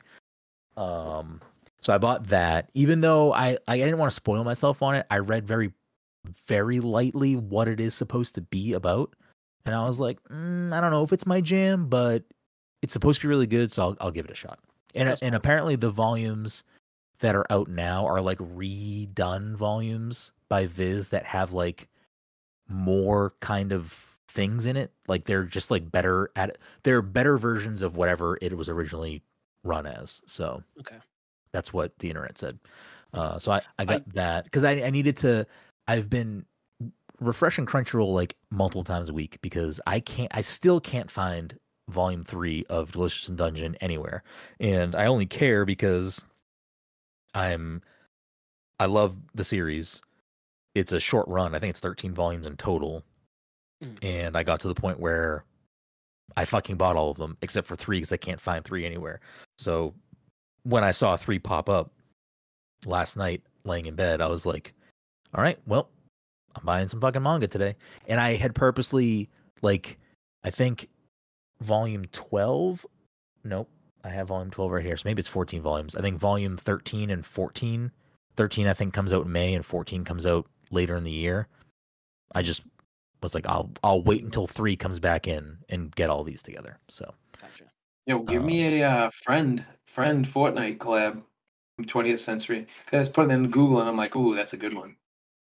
Um, so I bought that, even though I, I didn't want to spoil myself on it. I read very, very lightly what it is supposed to be about. And I was like, mm, I don't know if it's my jam, but it's supposed to be really good. So I'll, I'll give it a shot. And, That's and apparently the volumes that are out now are like redone volumes by Viz that have like more kind of things in it. Like they're just like better at it. They're better versions of whatever it was originally run as. So okay, that's what the internet said. Uh, so I, I got I, that because I, I needed to. I've been refreshing Crunchyroll like multiple times a week because I can't. I still can't find volume three of Delicious in Dungeon anywhere, and I only care because I'm. I love the series. It's a short run. I think it's thirteen volumes in total, mm. and I got to the point where I fucking bought all of them except for three because I can't find three anywhere. So when I saw three pop up last night laying in bed, I was like, all right, well, I'm buying some fucking manga today. And I had purposely, like, I think volume twelve. Nope. I have volume twelve right here. So maybe it's fourteen volumes. I think volume thirteen and fourteen. thirteen, I think, comes out in May and fourteen comes out later in the year. I just was like, I'll I'll wait until three comes back in and get all these together. So, gotcha. Yo, give um, me a uh, friend friend Fortnite collab from twentieth Century. I just put it in Google and I'm like, ooh, that's a good one.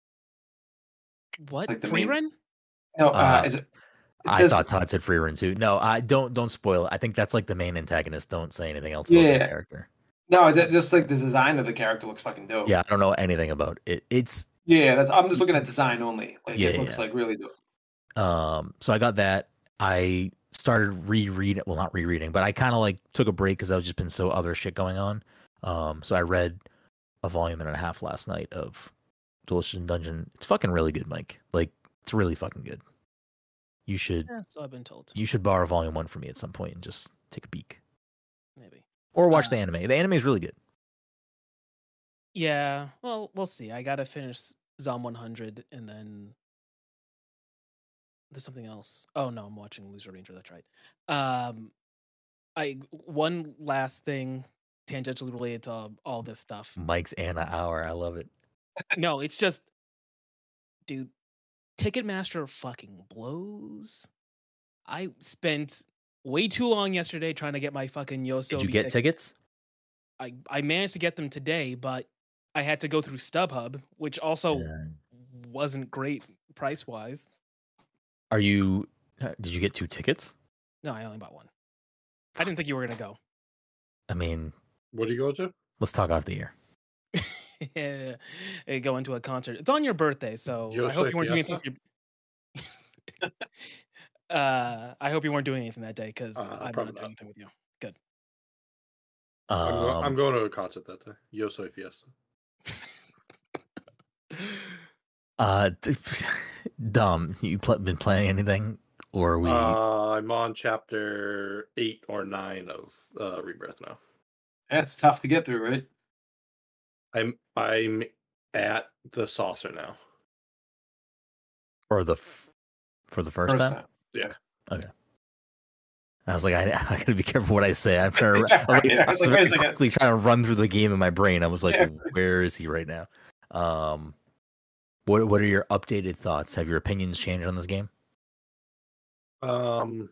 What? Like the Free main... run? No, uh, uh, is it? It I says... thought Todd said free run too. No, I don't don't spoil it. I think that's like the main antagonist. Don't say anything else about Yeah. that character. No, just like the design of the character looks fucking dope. Yeah, I don't know anything about it. It's yeah, that's, I'm just looking at design only. Like yeah, it looks yeah. like really dope. Um, so I got that. I started rereading. Well, not rereading, but I kind of like took a break because I've just been so other shit going on. Um, so I read a volume and a half last night of Delicious in Dungeon. It's fucking really good, Mike. Like it's really fucking good. You should. Yeah, so I've been told. You should borrow volume one from me at some point and just take a peek. Maybe. Or watch uh, the anime. The anime is really good. Yeah, well, we'll see. I gotta finish Zom one hundred and then there's something else. Oh no, I'm watching Loser Ranger. That's right. Um, I one last thing tangentially related to all this stuff. Mike's Anna Hour. I love it. No, it's just, dude, Ticketmaster fucking blows. I spent way too long yesterday trying to get my fucking Yosobi. Did you get tickets? tickets? I I managed to get them today, but I had to go through StubHub, which also Yeah. wasn't great price wise. Are you? Did you get two tickets? No, I only bought one. I didn't think you were gonna go. I mean, What do you go to? let's talk off the air. Yeah, go into a concert. It's on your birthday, so Yo I hope Soy you weren't doing Fiesta? anything. For your... uh, I hope you weren't doing anything that day because Uh, I'm probably not doing not. anything with you. Good. I'm, go- Um, I'm going to a concert that day. Yo Soy Fiesta. uh, t- Dom, you pl- been playing anything, or are we? Uh, I'm on chapter eight or nine of uh, Rebirth now. That's tough to get through, right? I'm I'm at the saucer now. or the f- for the first, time? Yeah. Okay. I was like, I, I gotta be careful what I say. I'm trying to. I was like, Yeah, I was like, wait a very second. quickly trying to run through the game in my brain. I was like, Yeah. where is he right now? Um, what what are your updated thoughts? Have your opinions changed on this game? Um.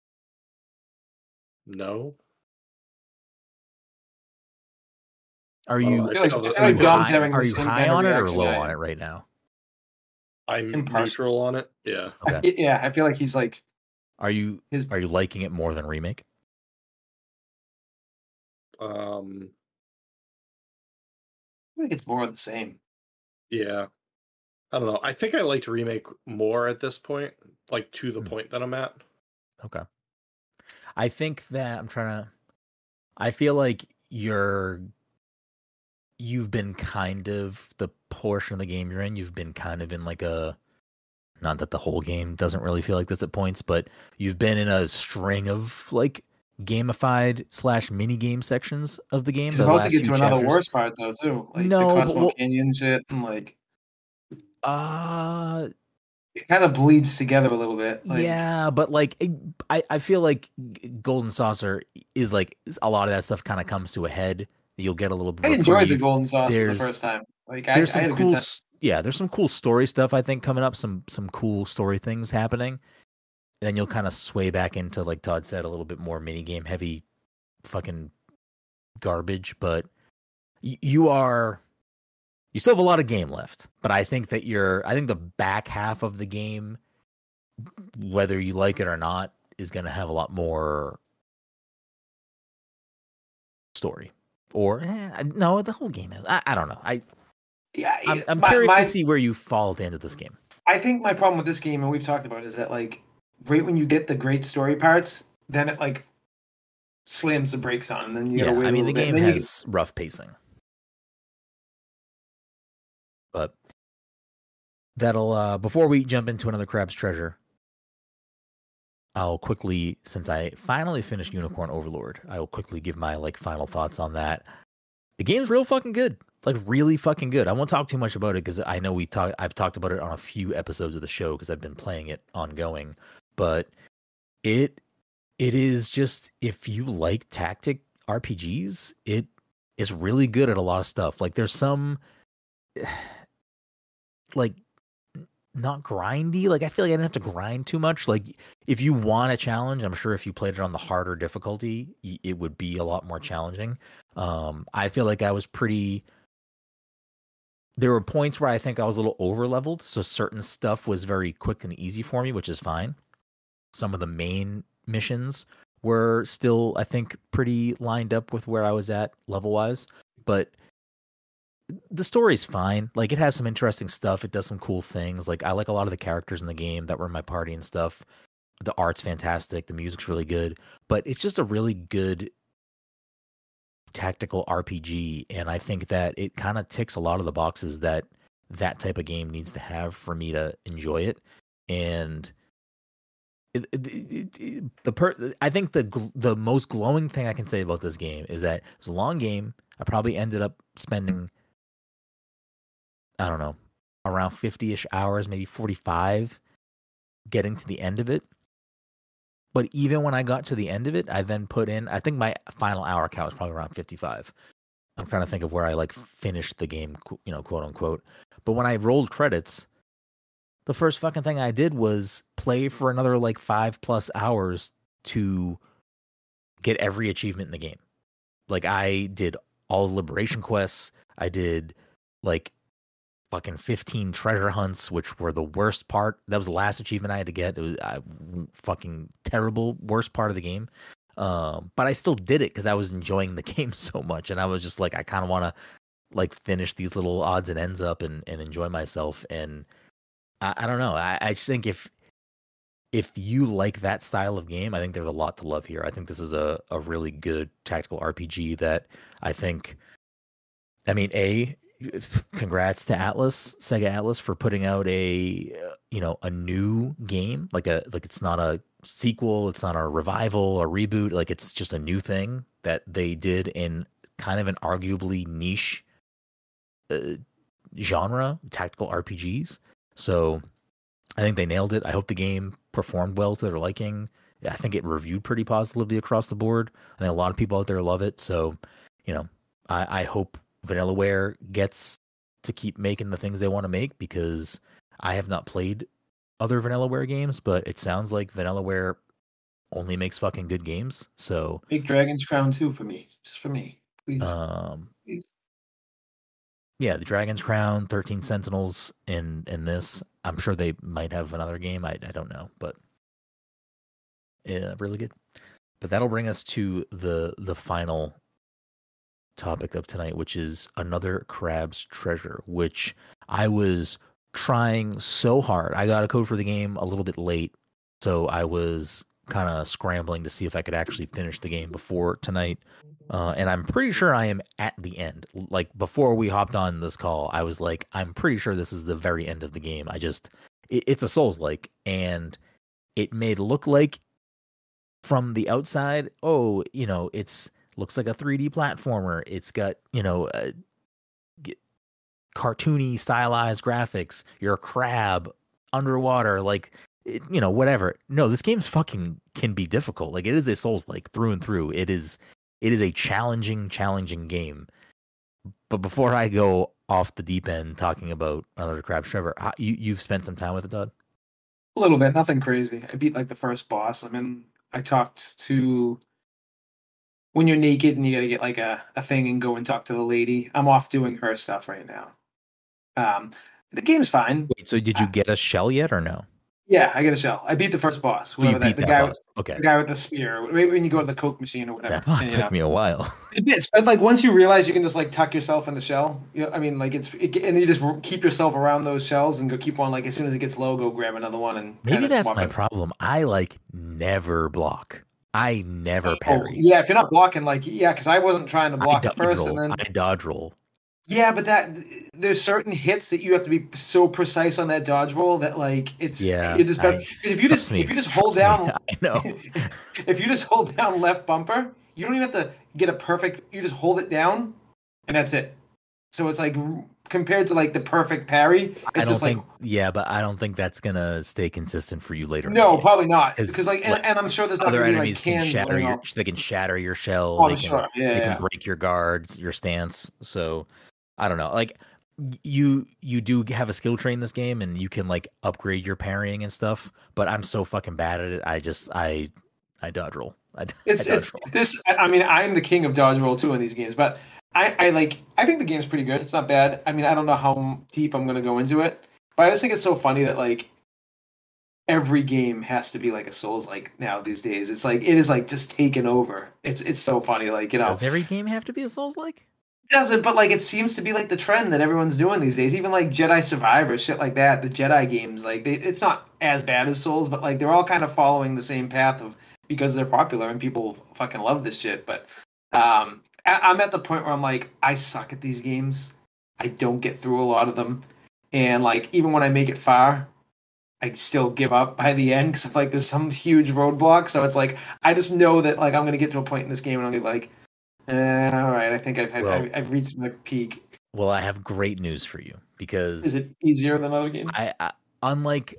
No. Are Oh, you? I feel like- feel the- I feel like I Dom's high, having the are you same high kind of on it or reaction low I on am. it right now? I'm Impartial. neutral on it. Yeah. Okay. Yeah, I feel like he's like Are you his. are you liking it more than remake? Um, I think it's more of the same. yeah, I don't know. I think I liked remake more at this point, like to the Hmm. point that I'm at. Okay. I think that I'm trying to. I feel like you're. You've been kind of the portion of the game you're in. You've been kind of in like a. Not that the whole game doesn't really feel like this at points, but you've been in a string of like gamified slash mini game sections of the game. He's The about to last get few to another chapters. worse part though too, like No, the but Cosmo we'll- Canyon shit, and like uh it kind of bleeds together a little bit. Like, yeah, but like it, I, I feel like G- Golden Saucer is like a lot of that stuff kind of comes to a head. You'll get a little bit. I of enjoyed the reprieve. Golden Saucer the There's- first time. Like, I, There's I some had a cool, good time. s- yeah. There's some cool story stuff I think coming up. Some some cool story things happening. And then you'll kind of sway back into, like Todd said, a little bit more mini game heavy, fucking garbage. But y- you are, you still have a lot of game left. But I think that you're, I think the back half of the game, whether you like it or not, is going to have a lot more story. Or eh, no, the whole game is. I, I don't know. I Yeah, I'm, I'm my- curious my- to see where you fall at the end of this game. I think my problem with this game, and we've talked about, it, is that like right when you get the great story parts, then it like slams the brakes on, and then you Yeah, gotta wait I a mean the little bit. game and then you has rough pacing, but that'll. Uh, before we jump into another Crab's Treasure, I'll quickly, since I finally finished Unicorn Overlord, I will quickly give my like final thoughts on that. The game's real fucking good, like really fucking good. I won't talk too much about it because I know we talk. I've talked about it on a few episodes of the show because I've been playing it ongoing. But it it is just, if you like tactic R P Gs, it is really good at a lot of stuff. Like there's some like not grindy. Like I feel like I didn't have to grind too much. Like if you want a challenge, I'm sure if you played it on the harder difficulty, y- it would be a lot more challenging. Um, I feel like I was pretty. There were points where I think I was a little over leveled, so certain stuff was very quick and easy for me, which is fine. Some of the main missions were still, I think, pretty lined up with where I was at level wise, but the story's fine. Like it has some interesting stuff. It does some cool things. Like I like a lot of the characters in the game that were in my party and stuff. The art's fantastic. The music's really good, but it's just a really good tactical R P G. And I think that it kind of ticks a lot of the boxes that that type of game needs to have for me to enjoy it. And it, it, it, it, the per, I think the gl- the most glowing thing I can say about this game is that it's a long game. I probably ended up spending, I don't know, around fifty-ish hours, maybe forty-five, getting to the end of it. But even when I got to the end of it, I then put in, I think my final hour count was probably around fifty-five. I'm trying to think of where I like finished the game, qu- you know, quote unquote. But when I rolled credits, the first fucking thing I did was play for another like five plus hours to get every achievement in the game. Like I did all the liberation quests. I did like fucking fifteen treasure hunts, which were the worst part. That was the last achievement I had to get. It was uh, fucking terrible, worst part of the game. Um, but I still did it because I was enjoying the game so much, and I was just like, I kind of want to like finish these little odds and ends up and, and enjoy myself. And I, I don't know. I, I just think if if you like that style of game, I think there's a lot to love here. I think this is a, a really good tactical R P G that I think, I mean, A, congrats to Atlas, Sega Atlas, for putting out a, uh, you know, a new game. Like a, like it's not a sequel, it's not a revival, a reboot. Like it's just a new thing that they did in kind of an arguably niche uh, genre, tactical R P Gs. So I think they nailed it. I hope the game performed well to their liking. I think it reviewed pretty positively across the board. I think a lot of people out there love it. So, you know, I, I hope Vanillaware gets to keep making the things they want to make, because I have not played other Vanillaware games, but it sounds like Vanillaware only makes fucking good games. So Make Dragon's Crown two for me, just for me, please. um, please. yeah, the Dragon's Crown, thirteen Sentinels, in in this. I'm sure they might have another game. I I don't know, but yeah, really good. But that'll bring us to the the final topic of tonight, which is Another Crab's Treasure, which I was trying so hard. I got a code for the game a little bit late, so I was kind of scrambling to see if I could actually finish the game before tonight. Uh, and I'm pretty sure I am at the end. Like, before we hopped on this call, I was like, I'm pretty sure this is the very end of the game. I just, it, it's a Souls-like, and it made look like from the outside, oh, you know, it's looks like a three D platformer. It's got, you know, uh, cartoony, stylized graphics. You're a crab underwater, like, it, you know, whatever. No, this game's fucking can be difficult. Like, it is a Souls-like through and through. It is, it is a challenging, challenging game. But before I go off the deep end talking about Another Crab's Treasure, how, you you've spent some time with it, Todd? A little bit, nothing crazy. I beat like the first boss. I mean, I talked to when you're naked and you got to get like a, a thing and go and talk to the lady. I'm off doing her stuff right now. Um, the game's fine. Wait, so did you get a shell yet or no? Yeah, I get a shell. I beat the first boss. Oh, you That, beat the that guy, boss. with, Okay. the guy with the spear. Right when you go to the Coke machine or whatever. That boss and, you took know, me a while. It did, but like once you realize you can just like tuck yourself in the shell, you know, I mean, like it's it, and you just keep yourself around those shells and go keep on. Like as soon as it gets low, go grab another one and Maybe kinda that's swap my it. problem. I like never block. I never Oh, parry. yeah, if you're not blocking, like yeah, because I wasn't trying to block I at first, dodge roll. and then I dodge roll. yeah, but that there's certain hits that you have to be so precise on that dodge roll that like it's Yeah, it just better. I- 'cause if you just trust me, if you just hold trust me, down I know. if you just hold down left bumper, you don't even have to get a perfect. You just hold it down, and that's it. So it's like compared to like the perfect parry, it's I don't just think. like Yeah, but I don't think that's gonna stay consistent for you later. in no, the game. probably not. 'Cause, Because like, and, like, and I'm sure there's not Other gonna be enemies like can cans shatter laying your. off. They can shatter your shell. Oh, they I'm can. sure. Yeah, they yeah. can break your guards, your stance. So I don't know. Like you, you do have a skill tree in this game, and you can like upgrade your parrying and stuff. But I'm so fucking bad at it. I just I, I dodge roll. I, It's I dodge it's roll. this. I mean, I'm the king of dodge roll too in these games, but I, I like. I think the game's pretty good. It's not bad. I mean, I don't know how deep I'm gonna go into it, but I just think it's so funny that like every game has to be like a Souls like now these days. It's like it is like just taken over. It's it's so funny. Like you know, Does every game have to be a Souls like? it doesn't, but like it seems to be like the trend that everyone's doing these days. Even like Jedi Survivor, shit like that. The Jedi games, like they, it's not as bad as Souls, but like they're all kind of following the same path of because they're popular and people fucking love this shit. But um, I, I'm at the point where I'm like, I suck at these games. I don't get through a lot of them, and like even when I make it far, I still give up by the end because like there's some huge roadblock. So it's like I just know that like I'm gonna get to a point in this game and I'm gonna be like. Uh, all right, I think I've, Well- I've I've reached my peak. Well, I have great news for you because Is it easier than other games? I, I unlike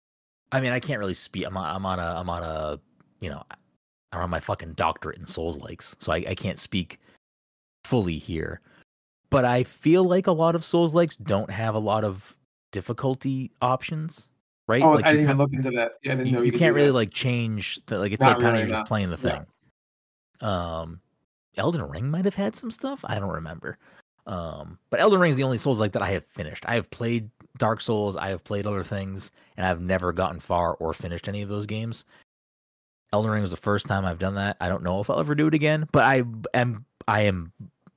I mean I can't really speak I'm on I'm on a I'm on a you know I'm on my fucking doctorate in Souls likes, so I, I can't speak fully here. But I feel like a lot of Souls likes don't have a lot of difficulty options, right? Oh, like I you didn't even can't- look into that. Yeah, I didn't you, know you, you could can't do really that. like change the like it's Not like kind really, of just no. playing the Yeah. thing. Um Elden Ring might have had some stuff. I don't remember. Um, but Elden Ring is the only Souls like that I have finished. I have played Dark Souls, I have played other things, and I've never gotten far or finished any of those games. Elden Ring was the first time I've done that. I don't know if I'll ever do it again, but I am I am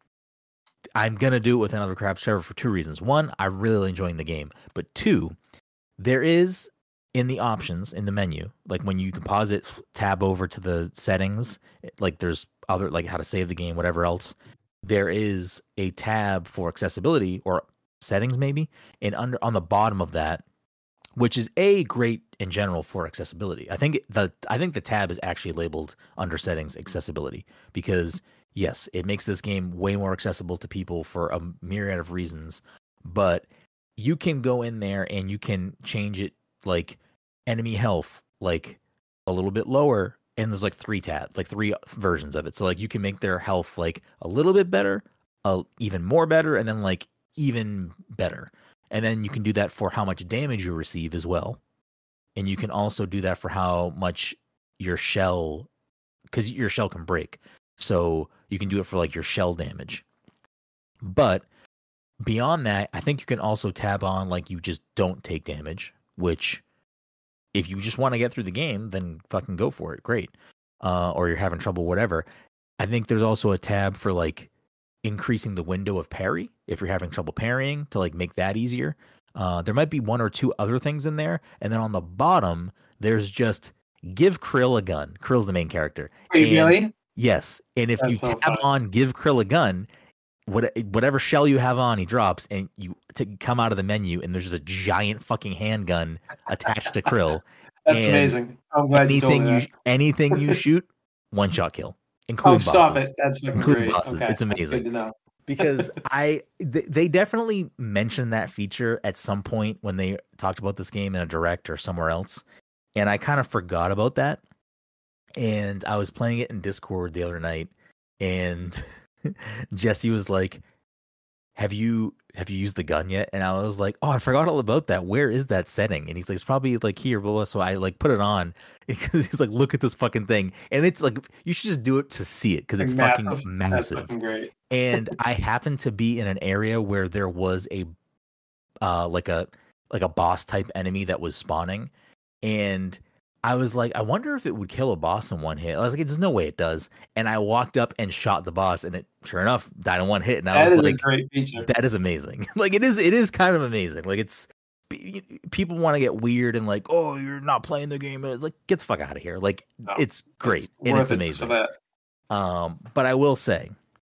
I'm gonna do it with Another Crab's Treasure for two reasons. One, I'm really enjoying the game, but two, there is in the options in the menu, like when you can pause it, tab over to the settings, like there's other like how to save the game, whatever else. There is a tab for accessibility or settings maybe, and under on the bottom of that, which is a great in general for accessibility. I think the I think the tab is actually labeled under settings accessibility because yes, it makes this game way more accessible to people for a myriad of reasons, but you can go in there and you can change it like enemy health like a little bit lower, and there's like three tabs, like three versions of it. So like you can make their health like a little bit better, uh, even more better, and then like even better. And then you can do that for how much damage you receive as well. And you can also do that for how much your shell, because your shell can break. So you can do it for like your shell damage. But beyond that, I think you can also tab on like you just don't take damage, which if you just want to get through the game, then fucking go for it. Great. Uh, or you're having trouble, whatever. I think there's also a tab for like increasing the window of parry if you're having trouble parrying to like make that easier. Uh, there might be one or two other things in there, and then on the bottom there's just give Krill a gun. Krill's the main character. Wait, And- really? Yes, and if That's you so tap fun. on give Krill a gun, what whatever shell you have on, he drops, and you to come out of the menu, and there's just a giant fucking handgun attached to Krill. That's and amazing. I'm glad you told Anything me you that. anything you shoot, one shot kill, including Oh, stop bosses. it. That's fucking Including great. bosses. Okay. It's that's amazing. Good to know. Because I th- they definitely mentioned that feature at some point when they talked about this game in a direct or somewhere else, and I kind of forgot about that. And I was playing it in Discord the other night, and Jesse was like, "Have you have you used the gun yet?" And I was like, "Oh, I forgot all about that. Where is that setting?" And he's like, "It's probably like here, blah, blah." So I like put it on because he's like, "Look at this fucking thing," and it's like you should just do it to see it because it's Like, fucking That's massive. fucking great. And I happened to be in an area where there was a uh like a like a boss type enemy that was spawning, and I was like, I wonder if it would kill a boss in one hit. I was like, there's no way it does. And I walked up and shot the boss, and it sure enough died in one hit. And I That was is like, a great feature. that is amazing. Like it is, it is kind of amazing. Like it's p- people want to get weird and like, oh, you're not playing the game. It's like, get the fuck out of here. Like No, it's great It's and worth it's it amazing. For that. Um, but I will say,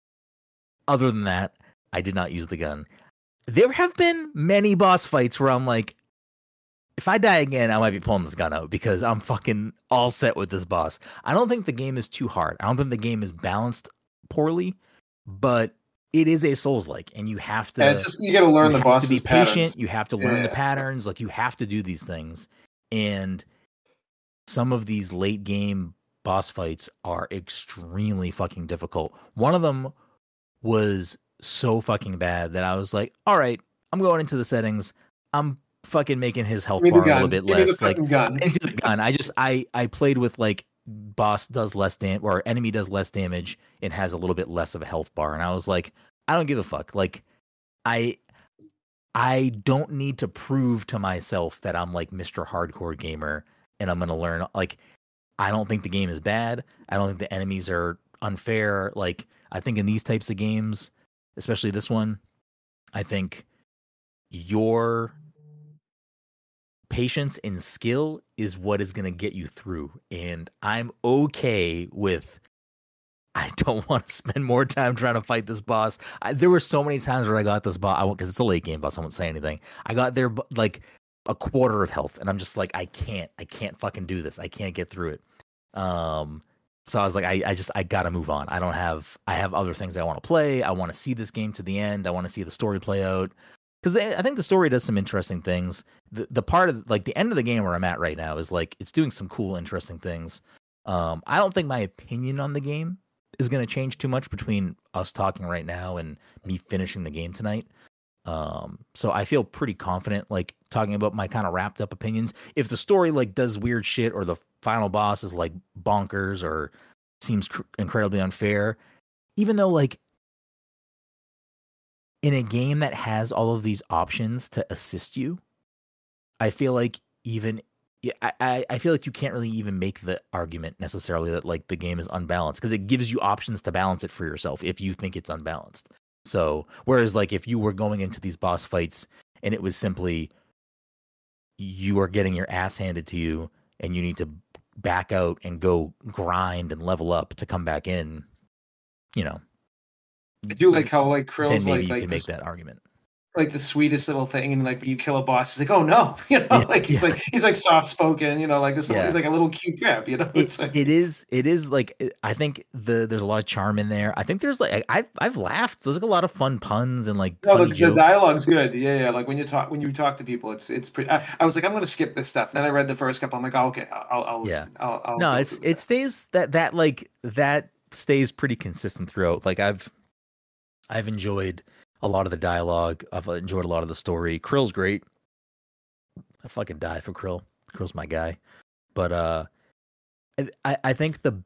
other than that, I did not use the gun. There have been many boss fights where I'm like, if I die again, I might be pulling this gun out because I'm fucking all set with this boss. I don't think the game is too hard. I don't think the game is balanced poorly, but it is a Souls-like, and you have to. Yeah, it's just you got to learn you the have boss's to be patient. patterns. You have to learn the Yeah. patterns. Like you have to do these things, and some of these late game boss fights are extremely fucking difficult. One of them was so fucking bad that I was like, all right, I'm going into the settings. I'm fucking making his health Give me the bar a little gun. bit Give me the less. Like fucking gun. into the gun. I just I I played with like boss does less damage or enemy does less damage and has a little bit less of a health bar, and I was like, I don't give a fuck. Like I I don't need to prove to myself that I'm like Mister Hardcore Gamer and I'm gonna learn. Like I don't think the game is bad. I don't think the enemies are unfair. Like I think in these types of games, especially this one, I think your patience and skill is what is going to get you through. And I'm okay with, I don't want to spend more time trying to fight this boss. I, there were so many times where I got this boss, I won't, because it's a late game boss, I won't say anything. I got there bu- like a quarter of health, and I'm just like, I can't, I can't fucking do this. I can't get through it. Um, so I was like, I, I just, I gotta move on. I don't have, I have other things I want to play. I want to see this game to the end. I want to see the story play out. Because I think the story does some interesting things. The the part of like the end of the game where I'm at right now is like it's doing some cool, interesting things. Um, I don't think my opinion on the game is going to change too much between us talking right now and me finishing the game tonight. Um, so I feel pretty confident, like talking about my kind of wrapped up opinions. If the story like does weird shit or the final boss is like bonkers or seems cr- incredibly unfair, even though like in a game that has all of these options to assist you, I feel like even I, I, I feel like you can't really even make the argument necessarily that like the game is unbalanced because it gives you options to balance it for yourself if you think it's unbalanced. So whereas like if you were going into these boss fights and it was simply you are getting your ass handed to you and you need to back out and go grind and level up to come back in, you know. I do like how like Then Krill's maybe like you like can this, make that argument. like the sweetest little thing, and like when you kill a boss, he's like, "Oh no," you know, Yeah, like he's yeah. like he's like soft spoken, you know, like this. Yeah. He's like a little cute crap, you know. It's It, like, it is it is like it- I think the there's a lot of charm in there. I think there's like I've I've laughed. There's like a lot of fun puns and like no, funny the, the jokes. dialogue's good. Yeah, yeah. Like when you talk when you talk to people, it's it's pretty. I, I was like, I'm gonna skip this stuff. Then I read the first couple. I'm like, oh, okay, I'll I'll Yeah. I'll, I'll No, go it's through it stays that that like that stays pretty consistent throughout. Like I've I've enjoyed a lot of the dialogue. I've enjoyed a lot of the story. Krill's great. I fucking die for Krill. Krill's my guy. But uh, I- I I think the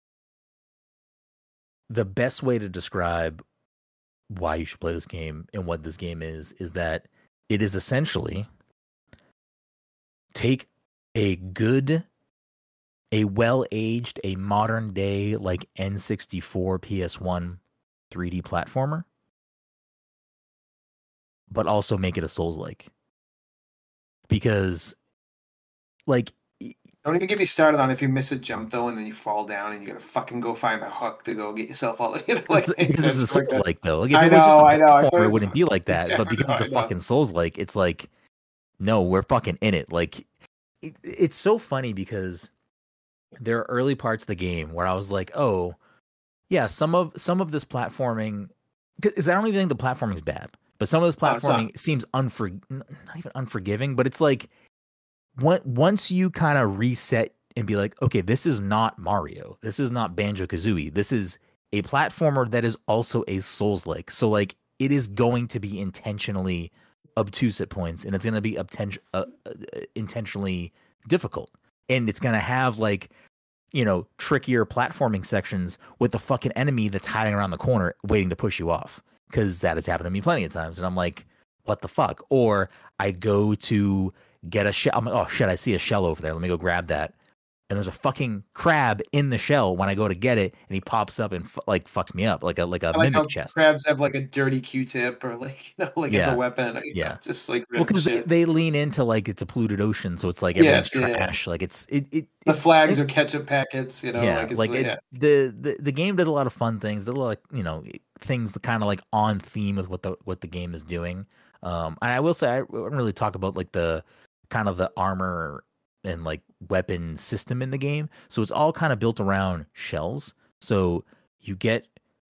the best way to describe why you should play this game and what this game is is that it is essentially take a good, a well-aged, a modern day like N sixty-four P S one three D platformer, but also make it a Souls-like. Because, like, don't even get me started on if you miss a jump though, and then you fall down, and you gotta fucking go find the hook to go get yourself all. You know, like it's, because it's a that's like that. Souls-like though. Like if I it was just a know, I know. I platformer, thought it it- wouldn't be like that. Yeah, But because no, it's a I know. fucking Souls-like, it's like, no, we're fucking in it. Like, it, it's so funny because there are early parts of the game where I was like, oh, yeah, some of some of this platforming, because I don't even think the platforming is bad, but some of this No, it's not. platforming seems unfor not even unforgiving, but it's like, when, once you kind of reset and be like, okay, this is not Mario, this is not Banjo-Kazooie, this is a platformer that is also a Souls-like. So like, it is going to be intentionally obtuse at points, and it's going to be obten- uh, uh, intentionally difficult, and it's going to have like, you know, trickier platforming sections with the fucking enemy that's hiding around the corner waiting to push you off, because that has happened to me plenty of times, and I'm like, what the fuck? Or I go to get a shell. I'm like, oh shit, I see a shell over there. Let me go grab that. And there's a fucking crab in the shell when I go to get it, and he pops up and f- like fucks me up like a like a I like mimic how chest. crabs have like a dirty Q-tip or like you know like as Yeah. a weapon. You Yeah. know, just like Well, because they, shit. they lean into like it's a polluted ocean, so it's like everything's Yes, yeah. trash. Like it's it it The it's, flags it- are ketchup packets. You know, yeah, like it's like like, it, yeah. the, the the game does a lot of fun things. Does a lot of, you know, things that kind of like on theme with what the what the game is doing. Um, and I will say I wouldn't really talk about like the kind of the armor and like weapon system in the game. So it's all kind of built around shells. So you get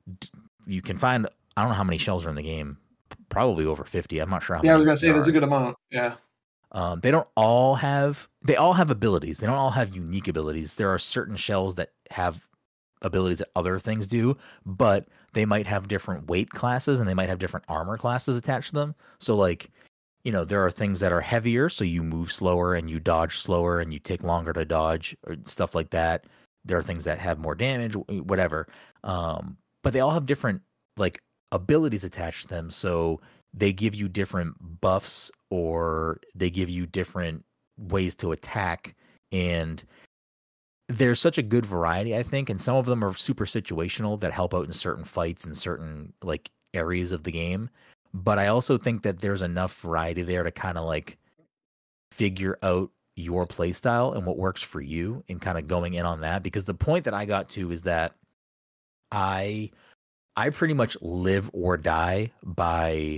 you can find, I don't know how many shells are in the game. Probably over fifty. I'm not sure how Yeah, I many. was gonna say there there's a are. good amount. Yeah. Um, they don't all have they all have abilities. They don't all have unique abilities. There are certain shells that have abilities that other things do, but they might have different weight classes and they might have different armor classes attached to them. So like, you know, there are things that are heavier, so you move slower and you dodge slower and you take longer to dodge or stuff like that. There are things that have more damage, whatever. Um, but they all have different like abilities attached to them. So they give you different buffs or they give you different ways to attack. And there's such a good variety, I think. And some of them are super situational that help out in certain fights and certain like areas of the game. But I also think that there's enough variety there to kind of like figure out your play style and what works for you and kind of going in on that. Because the point that I got to is that I I pretty much live or die by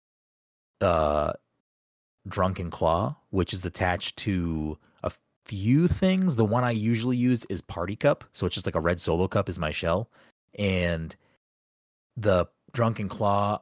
uh Drunken Claw, which is attached to a few things. The one I usually use is Party Cup, so it's just like a red solo cup is my shell. And the Drunken Claw,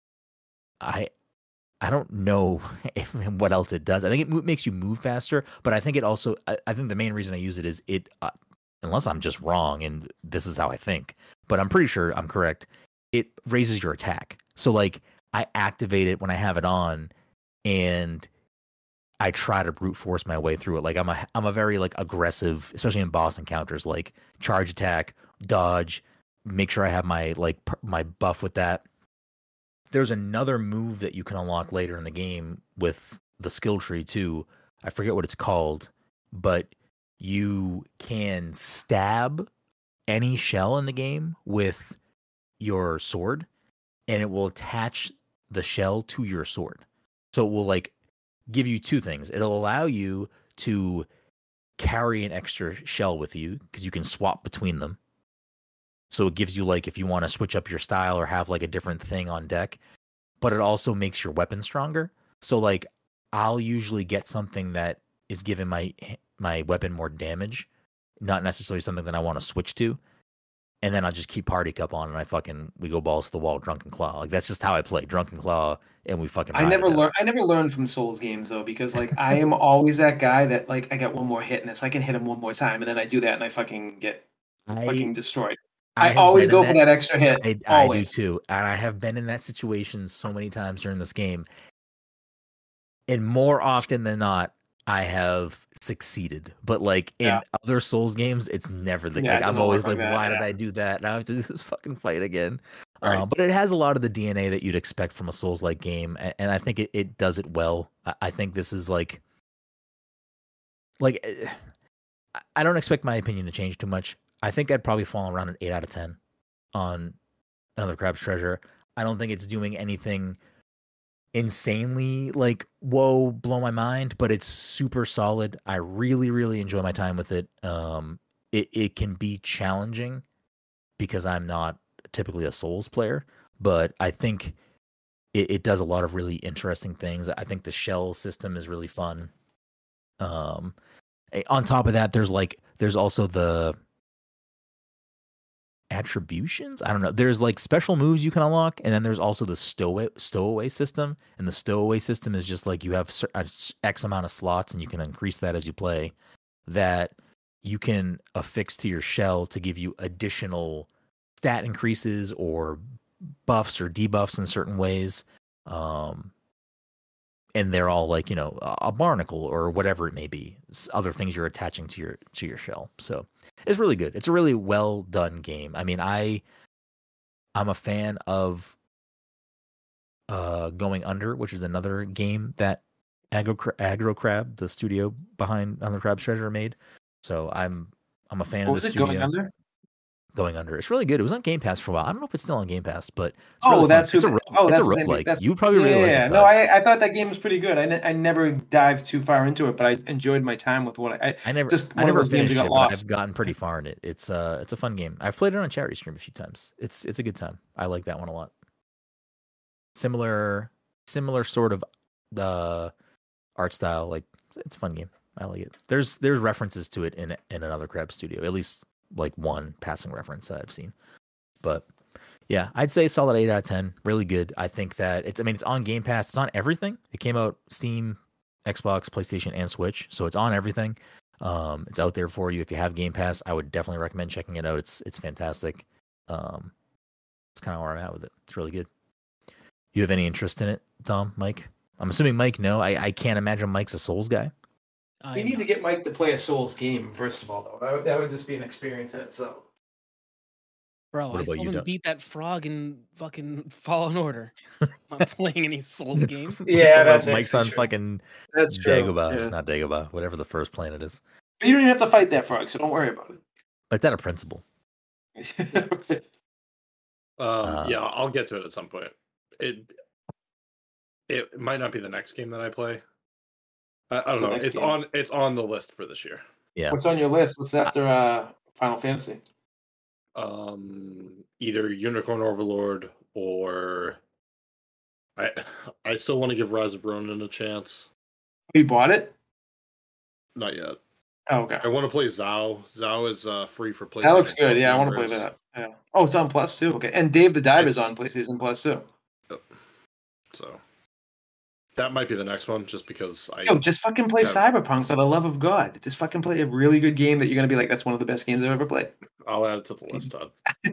I I don't know if, what else it does. I think it mo- makes you move faster, but I think it also I, I think the main reason I use it is it uh, unless I'm just wrong and this is how I think, but I'm pretty sure I'm correct. It raises your attack. So like I activate it when I have it on and I try to brute force my way through it. Like I'm a I'm a very like aggressive, especially in boss encounters, like charge attack, dodge, make sure I have my like p- my buff with that. There's another move that you can unlock later in the game with the skill tree too. I forget what it's called, but you can stab any shell in the game with your sword and it will attach the shell to your sword. So it will like give you two things. It'll allow you to carry an extra shell with you because you can swap between them. So it gives you like if you want to switch up your style or have like a different thing on deck, but it also makes your weapon stronger. So like I'll usually get something that is giving my my weapon more damage, not necessarily something that I want to switch to. And then I'll just keep Party Cup on and I fucking we go balls to the wall, Drunken Claw. Like that's just how I play Drunken Claw, and we fucking. I ride never it out. learned. I never learned from Souls games though, because like I am always that guy that like I got one more hit and it's I can hit him one more time, and then I do that and I fucking get I fucking destroyed. I I, have always been go in for that extra hit. I, I do always. too, and I have been in that situation so many times during this game, and more often than not, I have succeeded. But like in Yeah. other Souls games, it's never the Yeah, like it I'm doesn't always work like, like that, why did yeah. I do that? Now I have to do this fucking fight again. Right. Uh, but it has a lot of the D N A that you'd expect from a Souls-like game, and, and I think it, it does it well. I, I think this is like, like eh, I- I don't expect my opinion to change too much. I think I'd probably fall around an eight out of ten on Another Crab's Treasure. I don't think it's doing anything insanely like whoa, blow my mind, but it's super solid. I really, really enjoy my time with it. Um, it it can be challenging because I'm not typically a Souls player, but I think it, it does a lot of really interesting things. I think the shell system is really fun. Um, on top of that, there's like there's also the attributions. I don't know. There's like special moves you can unlock, and then there's also the stowaway stowaway system. And the stowaway system is just like you have X amount of slots, and you can increase that as you play. That you can affix to your shell to give you additional stat increases or buffs or debuffs in certain ways. Um, and they're all like, you know, a barnacle or whatever it may be. It's other things you're attaching to your to your shell. So it's really good. It's a really well done game. I mean, I I'm a fan of uh, Going Under, which is another game that Aggro Aggro Crab, the studio behind Another Crab's Treasure, made. So I'm I'm a fan What of was the it, studio. Going Under? Going Under. It's really good. It was on Game Pass for a while. I don't know if it's still on Game Pass, but it's Oh, really that's fun. who. It's a ro- oh, it's that's a the same- roguelike. that's- You probably really yeah, like yeah. it. No, Todd. I, I thought that game was pretty good. I, ne- I never dived too far into it, but I enjoyed my time with what I. I I never, just I one of never those games finished that it, got but lost. I've gotten pretty far in it. It's uh, it's a fun game. I've played it on Charity Stream a few times. It's it's a good time. I like that one a lot. Similar, similar sort of uh, art style. Like it's a fun game. I like it. There's there's references to it in in Another Crab Studio. At least like one passing reference that I've seen. But yeah, I'd say solid eight out of ten. Really good. I think that it's. I mean, it's on Game Pass. It's on everything. It came out Steam, Xbox, PlayStation, and Switch. So it's on everything. Um, it's out there for you. If you have Game Pass, I would definitely recommend checking it out. It's it's fantastic. Um, it's kind of where I'm at with it. It's really good. You have any interest in it, Tom, Mike? I'm assuming Mike. No, I, I can't imagine Mike's a Souls guy. I We am need to not. get Mike to play a Souls game first of all, though. That would, that would just be an experience in itself. Bro, What I about still you, haven't Doug? beat that frog in fucking Fallen Order. I'm not playing any Souls game. Yeah, Mike's on- that's Mike's actually on true. fucking That's true. Dagobah, Yeah. not Dagobah, whatever the first planet is. But you don't even have to fight that frog, so don't worry about Like that a principle. it. Um, Uh, yeah, I'll get to it at some point. It it might not be the next game that I play. I, I What's don't the know. next It's game? on it's on the list for this year. Yeah. What's on your list? What's after uh, Final Fantasy? Um, either Unicorn Overlord or I I still want to give Rise of Ronin a chance. You bought it? Not yet. Oh, okay. I want to play Zao. Zao is uh, free for PlayStation. That looks good. Plus Yeah, I want to play members. that. Yeah. Oh, it's on Plus too. Okay. And Dave the Dive is It's- on PlayStation Plus too. So that might be the next one, just because I Yo, just fucking play Yeah. Cyberpunk for the love of God. Just fucking play a really good game that you're gonna be like, that's one of the best games I've ever played. I'll add it to the list, Todd.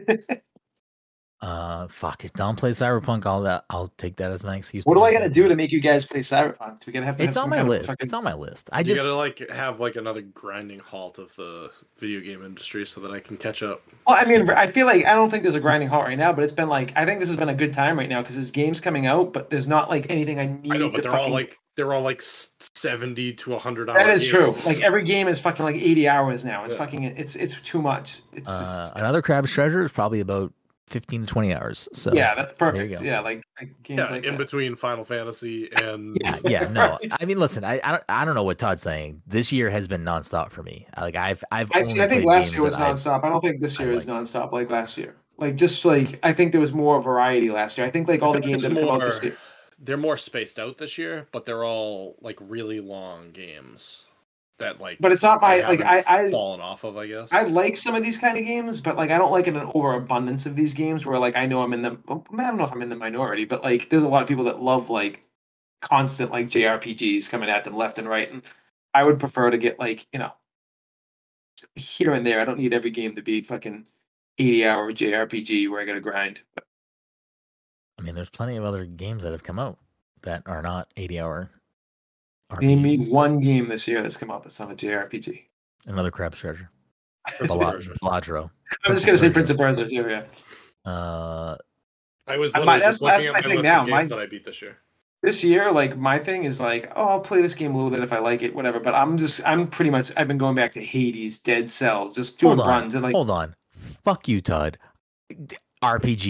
Uh, fuck. If Dom plays Cyberpunk, I'll that I'll take that as my excuse. What to do I jump gotta in. do to make you guys play Cyberpunk? Do we gotta have to It's have on some my kind of list. fucking- It's on my list. I you just gotta like have like another grinding halt of the video game industry so that I can catch up. Well, I mean, I feel like I don't think there's a grinding halt right now, but it's been like I think this has been a good time right now because there's games coming out, but there's not like anything I need. I know, but to they're fucking... all like they're all like s- seventy to a hundred hours. that is true. Like every game is fucking like eighty hours now. It's Yeah. fucking it's it's too much. It's uh, just Another Crab's Treasure is probably about fifteen to twenty hours. So yeah, that's there you perfect. go. Yeah, like, like games yeah, like in that. between Final Fantasy and Yeah, yeah, no. Right. I mean, listen, I, I don't, I don't know what Todd's saying. This year has been nonstop for me. Like I've, I've I, only see, I think played last games year was that I've- nonstop. I don't think this I year is liked. nonstop like last year. Like just like I think there was more variety last year. I think like all the feel like games that there's have come out more- this year. they're more spaced out this year, but they're all like really long games that like. But it's not my like I haven't I fallen off of, I guess. I like some of these kind of games, but like I don't like an overabundance of these games where like I know I'm in the I don't know if I'm in the minority, but like there's a lot of people that love like constant like J R P Gs coming at them left and right, and I would prefer to get like you know here and there. I don't need every game to be fucking eighty hour J R P G where I got to grind. But I mean, there's plenty of other games that have come out that are not eighty hour. name me R P Gs. one game this year that's come out that's not a J R P G. Another Crab's Treasure. Prince of Bala- Persia. Baladro. I'm just gonna say Prince of Persia too. Yeah. Uh, I was I literally might- just that's- looking that's at my my thing list now. of games My- that I beat this year. This year, like my thing is like, oh, I'll play this game a little bit if I like it, whatever. But I'm just, I'm pretty much, I've been going back to Hades, Dead Cells, just doing hold on. runs and like, hold on. Fuck you, Todd. D- R P G.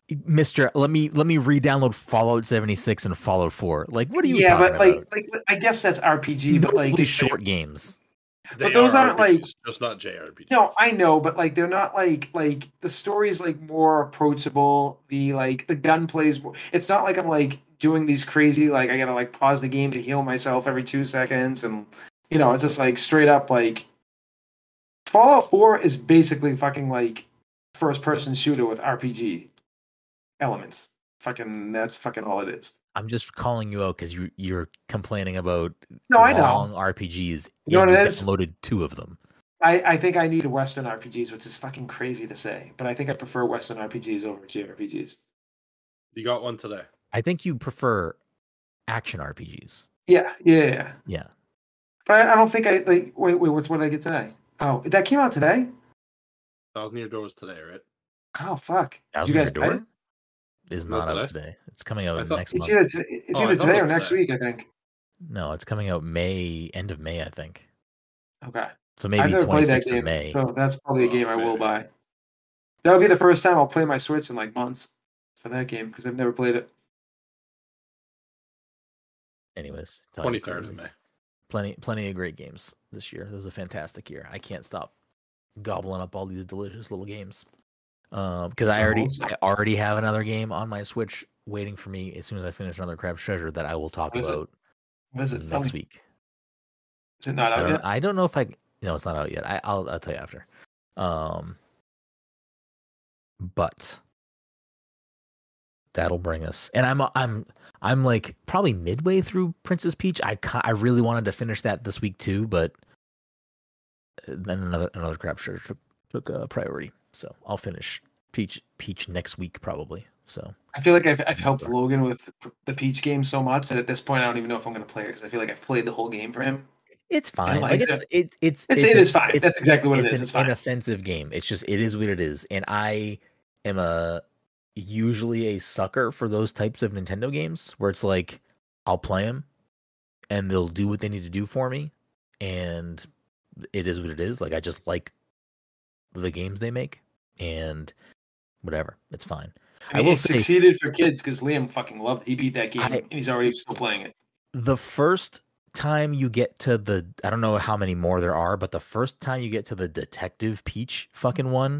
Mister, let me let me re-download Fallout seventy-six and Fallout four. Like, what are you yeah, talking but about? like, like I guess that's R P G, but like these they, short games. They But those are aren't, like- R P Gs, just not J R P Gs. no, I know, but like they're not like like the story's like more approachable. The like the gunplay's more. It's not like I'm like doing these crazy like I gotta like pause the game to heal myself every two seconds, and you know it's just like straight up like Fallout four is basically fucking like first person shooter with R P G elements. Fucking that's fucking all it is. I'm just calling you out because you you're complaining about No, I know. long R P Gs. You know and what it you is? downloaded two of them. I, I think I need Western R P Gs, which is fucking crazy to say, but I think I prefer Western R P Gs over J R P Gs. You got one today. I think you prefer action R P Gs. Yeah, yeah, yeah. Yeah. But I, I don't think I like. Wait, wait. What's what did I get today? Oh, that came out today. Thousand Year Door was today, right? Oh fuck! Did Thousand you Year guys play Door it? is Not not out today? today. It's coming out I thought- next It's month. either, t- it's Oh, I either thought it today was or next today. week, I think. No, it's coming out May, end of May, I think. Okay. So I've maybe never played that twenty-sixth game, of May. so that's probably a Oh, game I will maybe. buy. That'll be the first time I'll play my Switch in like months for that game because I've never played it. Anyways, talking Twenty third crazy. of May. Plenty, plenty of great games this year. This is a fantastic year. I can't stop gobbling up all these delicious little games. Um, because I already, So- I already have another game on my Switch waiting for me as soon as I finish another Crab's Treasure that I will talk What is it? about What is it? Tell next me. week. Is it not I out don't, yet? I don't know if I. No, it's not out yet. I, I'll, I'll tell you after. Um, but that'll bring us, and I'm, I'm, I'm like probably midway through Princess Peach. I, ca- I really wanted to finish that this week too, but then another, another Crab's Treasure took, took a priority. So I'll finish Peach, Peach next week probably. So I feel like I've, I've helped Logan with the Peach game so much that at this point I don't even know if I'm going to play it because I feel like I've played the whole game for him. it's fine. like Like it's, it. it, it's, It's, it's it a- is fine. it's- That's exactly what it's it is. an It's fine. inoffensive game. It's just it is what it is, and I am a usually a sucker for those types of Nintendo games where it's like I'll play them and they'll do what they need to do for me, and it is what it is. Like I just like the games they make, and whatever, it's fine. I, mean, will it say- succeeded for kids because Liam fucking loved it. He beat that game I- and he's already still playing it. The first time you get to the I don't know how many more there are, but the first time you get to the Detective Peach fucking one,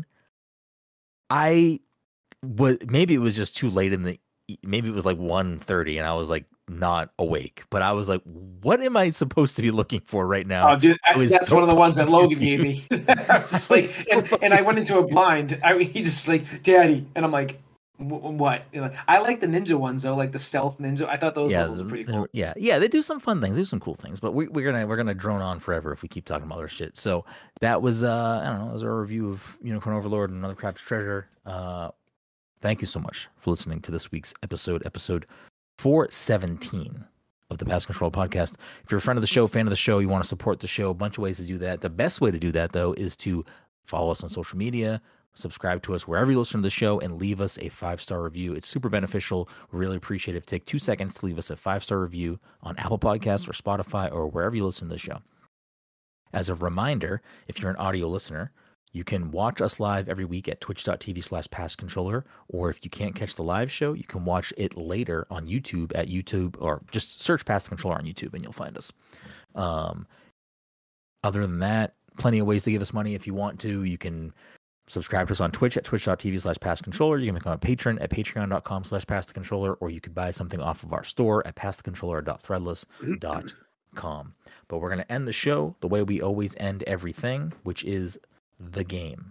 I was maybe it was just too late in the e- maybe it was like one thirty and I was like not awake, but I was like, what am I supposed to be looking for right now? Oh, dude, I, I was that's so one of the ones that fucking Logan gave me. I was like, so and, and I went into a blind. I he just like, Daddy, and I'm like, "Wh- what? You know, I like the ninja ones though, like the stealth ninja. I thought those yeah, levels were the- pretty cool. yeah, yeah. They do some fun things. They do some cool things, but we, we're gonna we're gonna drone on forever if we keep talking about other shit. So that was uh, I don't know. That was our review of Unicorn Overlord and Another Crab's Treasure. Uh, thank you so much for listening to this week's episode, episode four seventeen of the Pass Control Podcast. If you're a friend of the show, fan of the show, you want to support the show, a bunch of ways to do that. The best way to do that though is to follow us on social media. Subscribe to us wherever you listen to the show and leave us a five-star review. It's super beneficial. We really appreciate it. Take two seconds to leave us a five-star review on Apple Podcasts or Spotify or wherever you listen to the show. As a reminder, if you're an audio listener, you can watch us live every week at twitch.tv slash passcontroller, or if you can't catch the live show, you can watch it later on YouTube at YouTube, or just search Pass the Controller on YouTube and you'll find us. Um, other than that, plenty of ways to give us money if you want to. You can subscribe to us on Twitch at twitch.tv slash passcontroller. You can become a patron at patreon.com slash passthecontroller, or you could buy something off of our store at passthecontroller.threadless dot com. But we're going to end the show the way we always end everything, which is the game.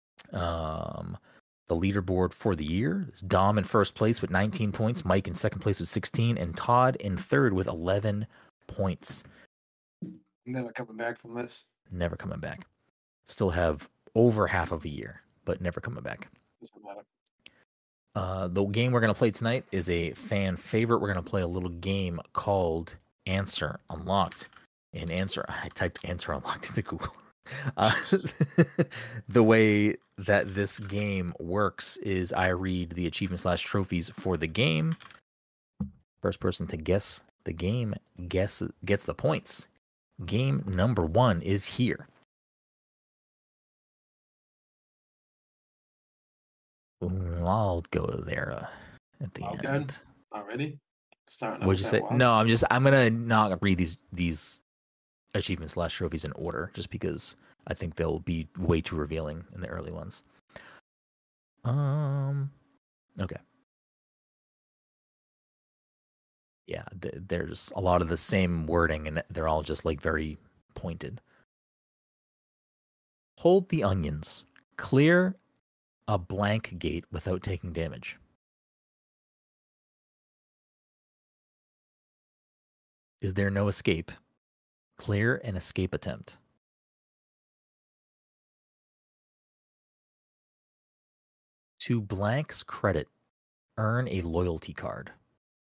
Um, the leaderboard for the year is Dom in first place with nineteen points, Mike in second place with sixteen, and Todd in third with eleven points. Never coming back from this. Never coming back. Still have over half of a year, but never coming back. Doesn't matter. Uh, the game we're going to play tonight is a fan favorite. We're going to play a little game called Answer Unlocked. And answer, I typed Answer Unlocked into Google. Uh, the way that this game works is I read the achievement slash trophies for the game. First person to guess the game guess gets the points. Game number one is here. Ooh, I'll go there uh, at the Wild end. card? Already? Starting out What'd with you that say? wild No, card? I'm just I'm gonna not read these these achievements slash trophies in order, just because I think they'll be way too revealing in the early ones. Um. Okay. Yeah, th- there's a lot of the same wording, and they're all just like very pointed. Hold the onions. Clear a blank gate without taking damage. Is there no escape? Clear an escape attempt. To blank's credit, earn a loyalty card.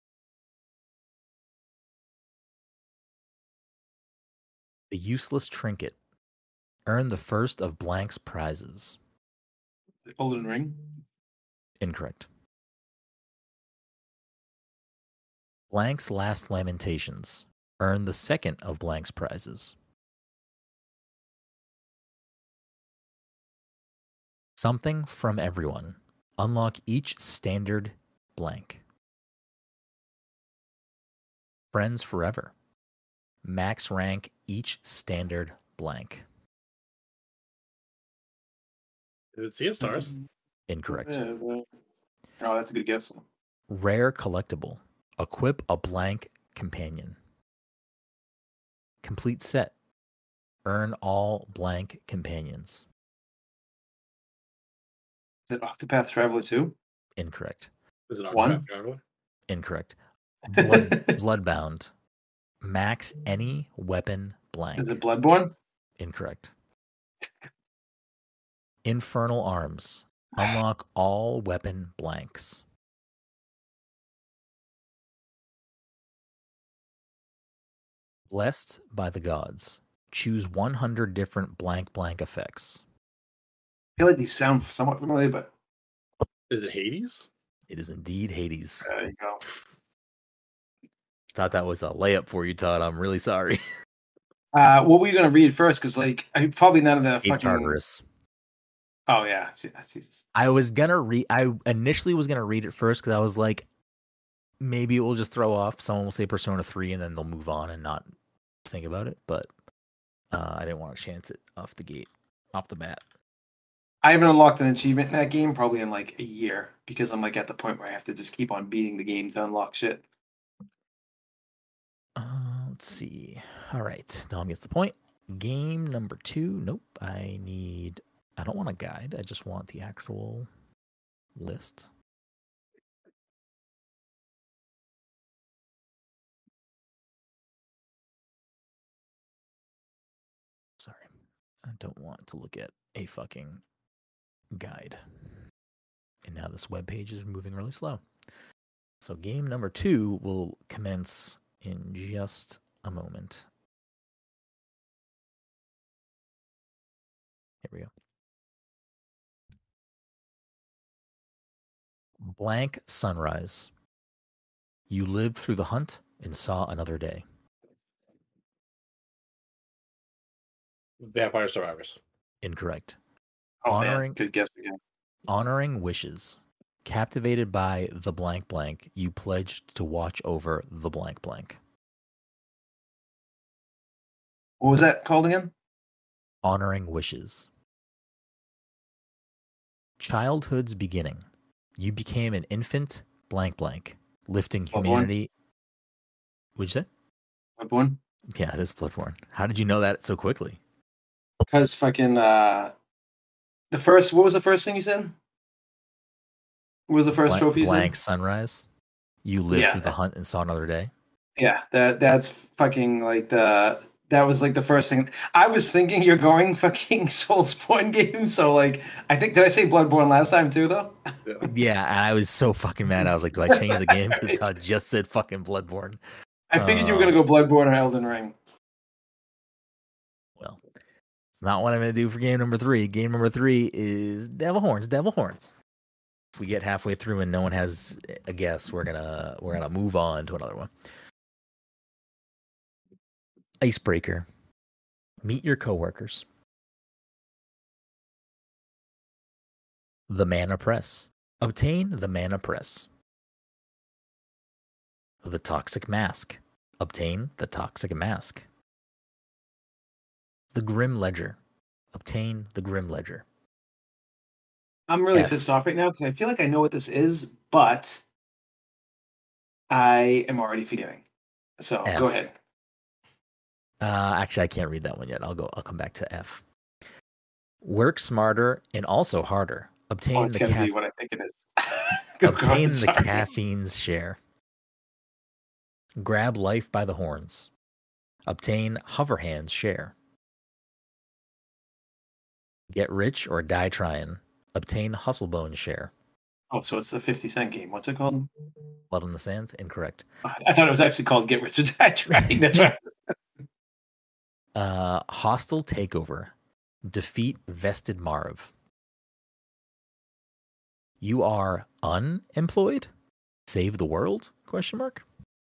The useless trinket. Earn the first of blank's prizes. Elden Ring? Incorrect. Blank's last lamentations. Earn the second of blank's prizes. Something from everyone. Unlock each standard blank. Friends forever. Max rank each standard blank. Is it Sea of Stars? Incorrect. Yeah, well, oh, that's a good guess. Rare collectible. Equip a blank companion. Complete set. Earn all blank companions. Is it Octopath Traveler two? Incorrect. Is it One? Octopath Traveler? Incorrect. Blood, Bloodbound. Max any weapon blank. Is it Bloodborne? Incorrect. Infernal Arms. Unlock all weapon blanks. Blessed by the gods. Choose one hundred different blank blank effects. I feel like these sound somewhat familiar, but Is it Hades? It is indeed Hades. there you go. Thought that was a layup for you, Todd. I'm really sorry. Uh, what were you going to read first? Because like, I probably none of the Ape fucking. Tartarus. Oh yeah, Je- Jesus. I was gonna read. I initially was gonna read it first because I was like, maybe it will just throw off. Someone will say Persona three, and then they'll move on and not think about it. But uh, I didn't want to chance it off the gate, off the bat. I haven't unlocked an achievement in that game probably in like a year because I'm like at the point where I have to just keep on beating the game to unlock shit. Uh, let's see. All right, Dom gets the point. Game number two. Nope. I need. I don't want a guide. I just want the actual list. Sorry. I don't want to look at a fucking guide. And now this web page is moving really slow. So game number two will commence in just a moment. Here we go. Blank sunrise. You lived through the hunt and saw another day. Vampire Survivors. Incorrect. Oh Honoring- man, good guess again. Honoring wishes. Captivated by the blank blank, you pledged to watch over the blank blank. What was that called again? Honoring wishes. Childhood's beginning. You became an infant blank blank, lifting Bloodborne? humanity. What'd you say? Bloodborne? Yeah, it is Bloodborne. How did you know that so quickly? Because fucking uh, the first. What was the first thing you said? What was the first Blank, trophy you blank said? sunrise. You lived Yeah. through the hunt and saw another day. Yeah, that that's fucking like the. That was like the first thing I was thinking. You're going fucking Soulsborne game, so like I think did I say Bloodborne last time too though? Yeah. Yeah, and I was so fucking mad. I was like, do I change the game? Because It's- Todd just said fucking Bloodborne. I figured you were gonna go Bloodborne or Elden Ring. Well, it's not what I'm going to do for game number three. Game number three is Devil Horns. Devil Horns. If we get halfway through and no one has a guess, we're gonna we're gonna move on to another one. Icebreaker. Meet your coworkers. The Mana Press. Obtain the Mana Press. The Toxic Mask. Obtain the Toxic Mask. The Grim Ledger. Obtain the Grim Ledger. I'm really F. pissed off right now because I feel like I know what this is, but I am already forgetting. So F. go ahead. Uh, actually, I can't read that one yet. I'll go. I'll come back to F. Work smarter and also harder. Obtain Oh, it's the gonna caf- be what I think it is. Go obtain ahead, the sorry. caffeine's share. Grab life by the horns. Obtain Hoverhand's share. Get rich or die trying. Obtain Hustlebone's share. Oh, so it's the fifty cent game. What's it called? Blood on the Sand? Incorrect. I thought it was actually called Get Rich or Die Trying. That's right. Uh, hostile takeover. Defeat vested Marv. You are unemployed? Save the world? Question mark.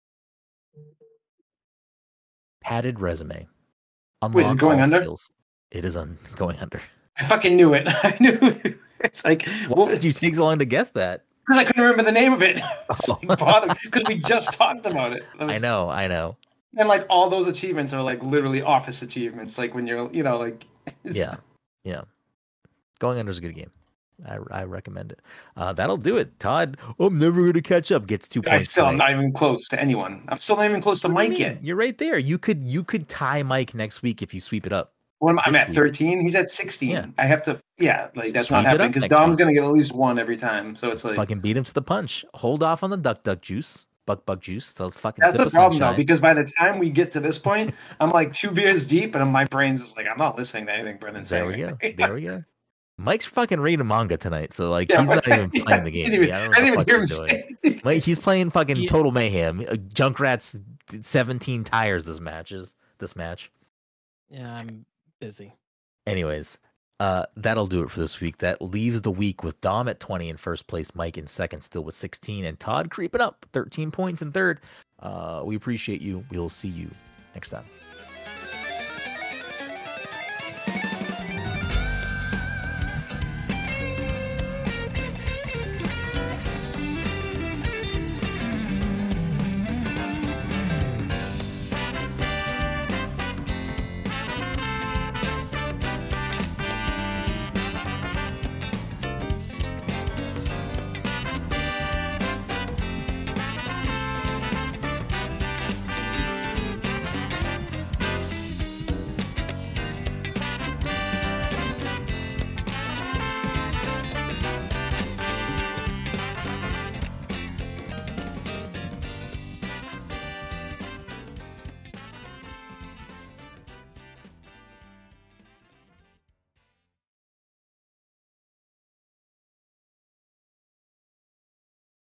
Padded resume. Unlock Wait, is it going all under? skills. It is un- going under. I fucking knew it. I knew it. It's like, Why well, did you take so long to guess that? because I couldn't remember the name of it. It's like bothered because we just talked about it. That I was- know, I know. And like all those achievements are like literally office achievements. Like when you're, you know, like Yeah, yeah. Going under is a good game. I, I recommend it. Uh, that'll do it. Todd, I'm never going to catch up. Gets two I points. still am tonight. not even close to anyone. I'm still not even close to What do you Mike mean? yet. You're right there. You could you could tie Mike next week if you sweep it up. Well, I'm, I'm This at week. thirteen. He's at sixteen. Yeah. I have to, yeah, like that's Sweep not it up happening because next Dom's week. gonna get at least one every time. So it's like Fucking beat him to the punch. Hold off on the duck duck juice. Buck buck juice. Those fucking that's sip the of problem though, sunshine. because by the time we get to this point, I'm like two beers deep, and my brain's just like I'm not listening to anything Brendan's There saying. we go. There we go. Mike's fucking reading manga tonight, so like Yeah, he's not right. even Yeah, playing the I game. didn't even, Yeah, I don't I know didn't what even the hear fuck him he's doing. say. Mike, he's playing fucking Yeah. Total Mayhem. Uh, Junkrat's seventeen tires this matches this match. Yeah, I'm busy. Anyways, uh, that'll do it for this week. That leaves the week with Dom at twenty in first place, Mike in second, still with sixteen, and Todd creeping up, thirteen points in third. Uh, we appreciate you. We'll see you next time.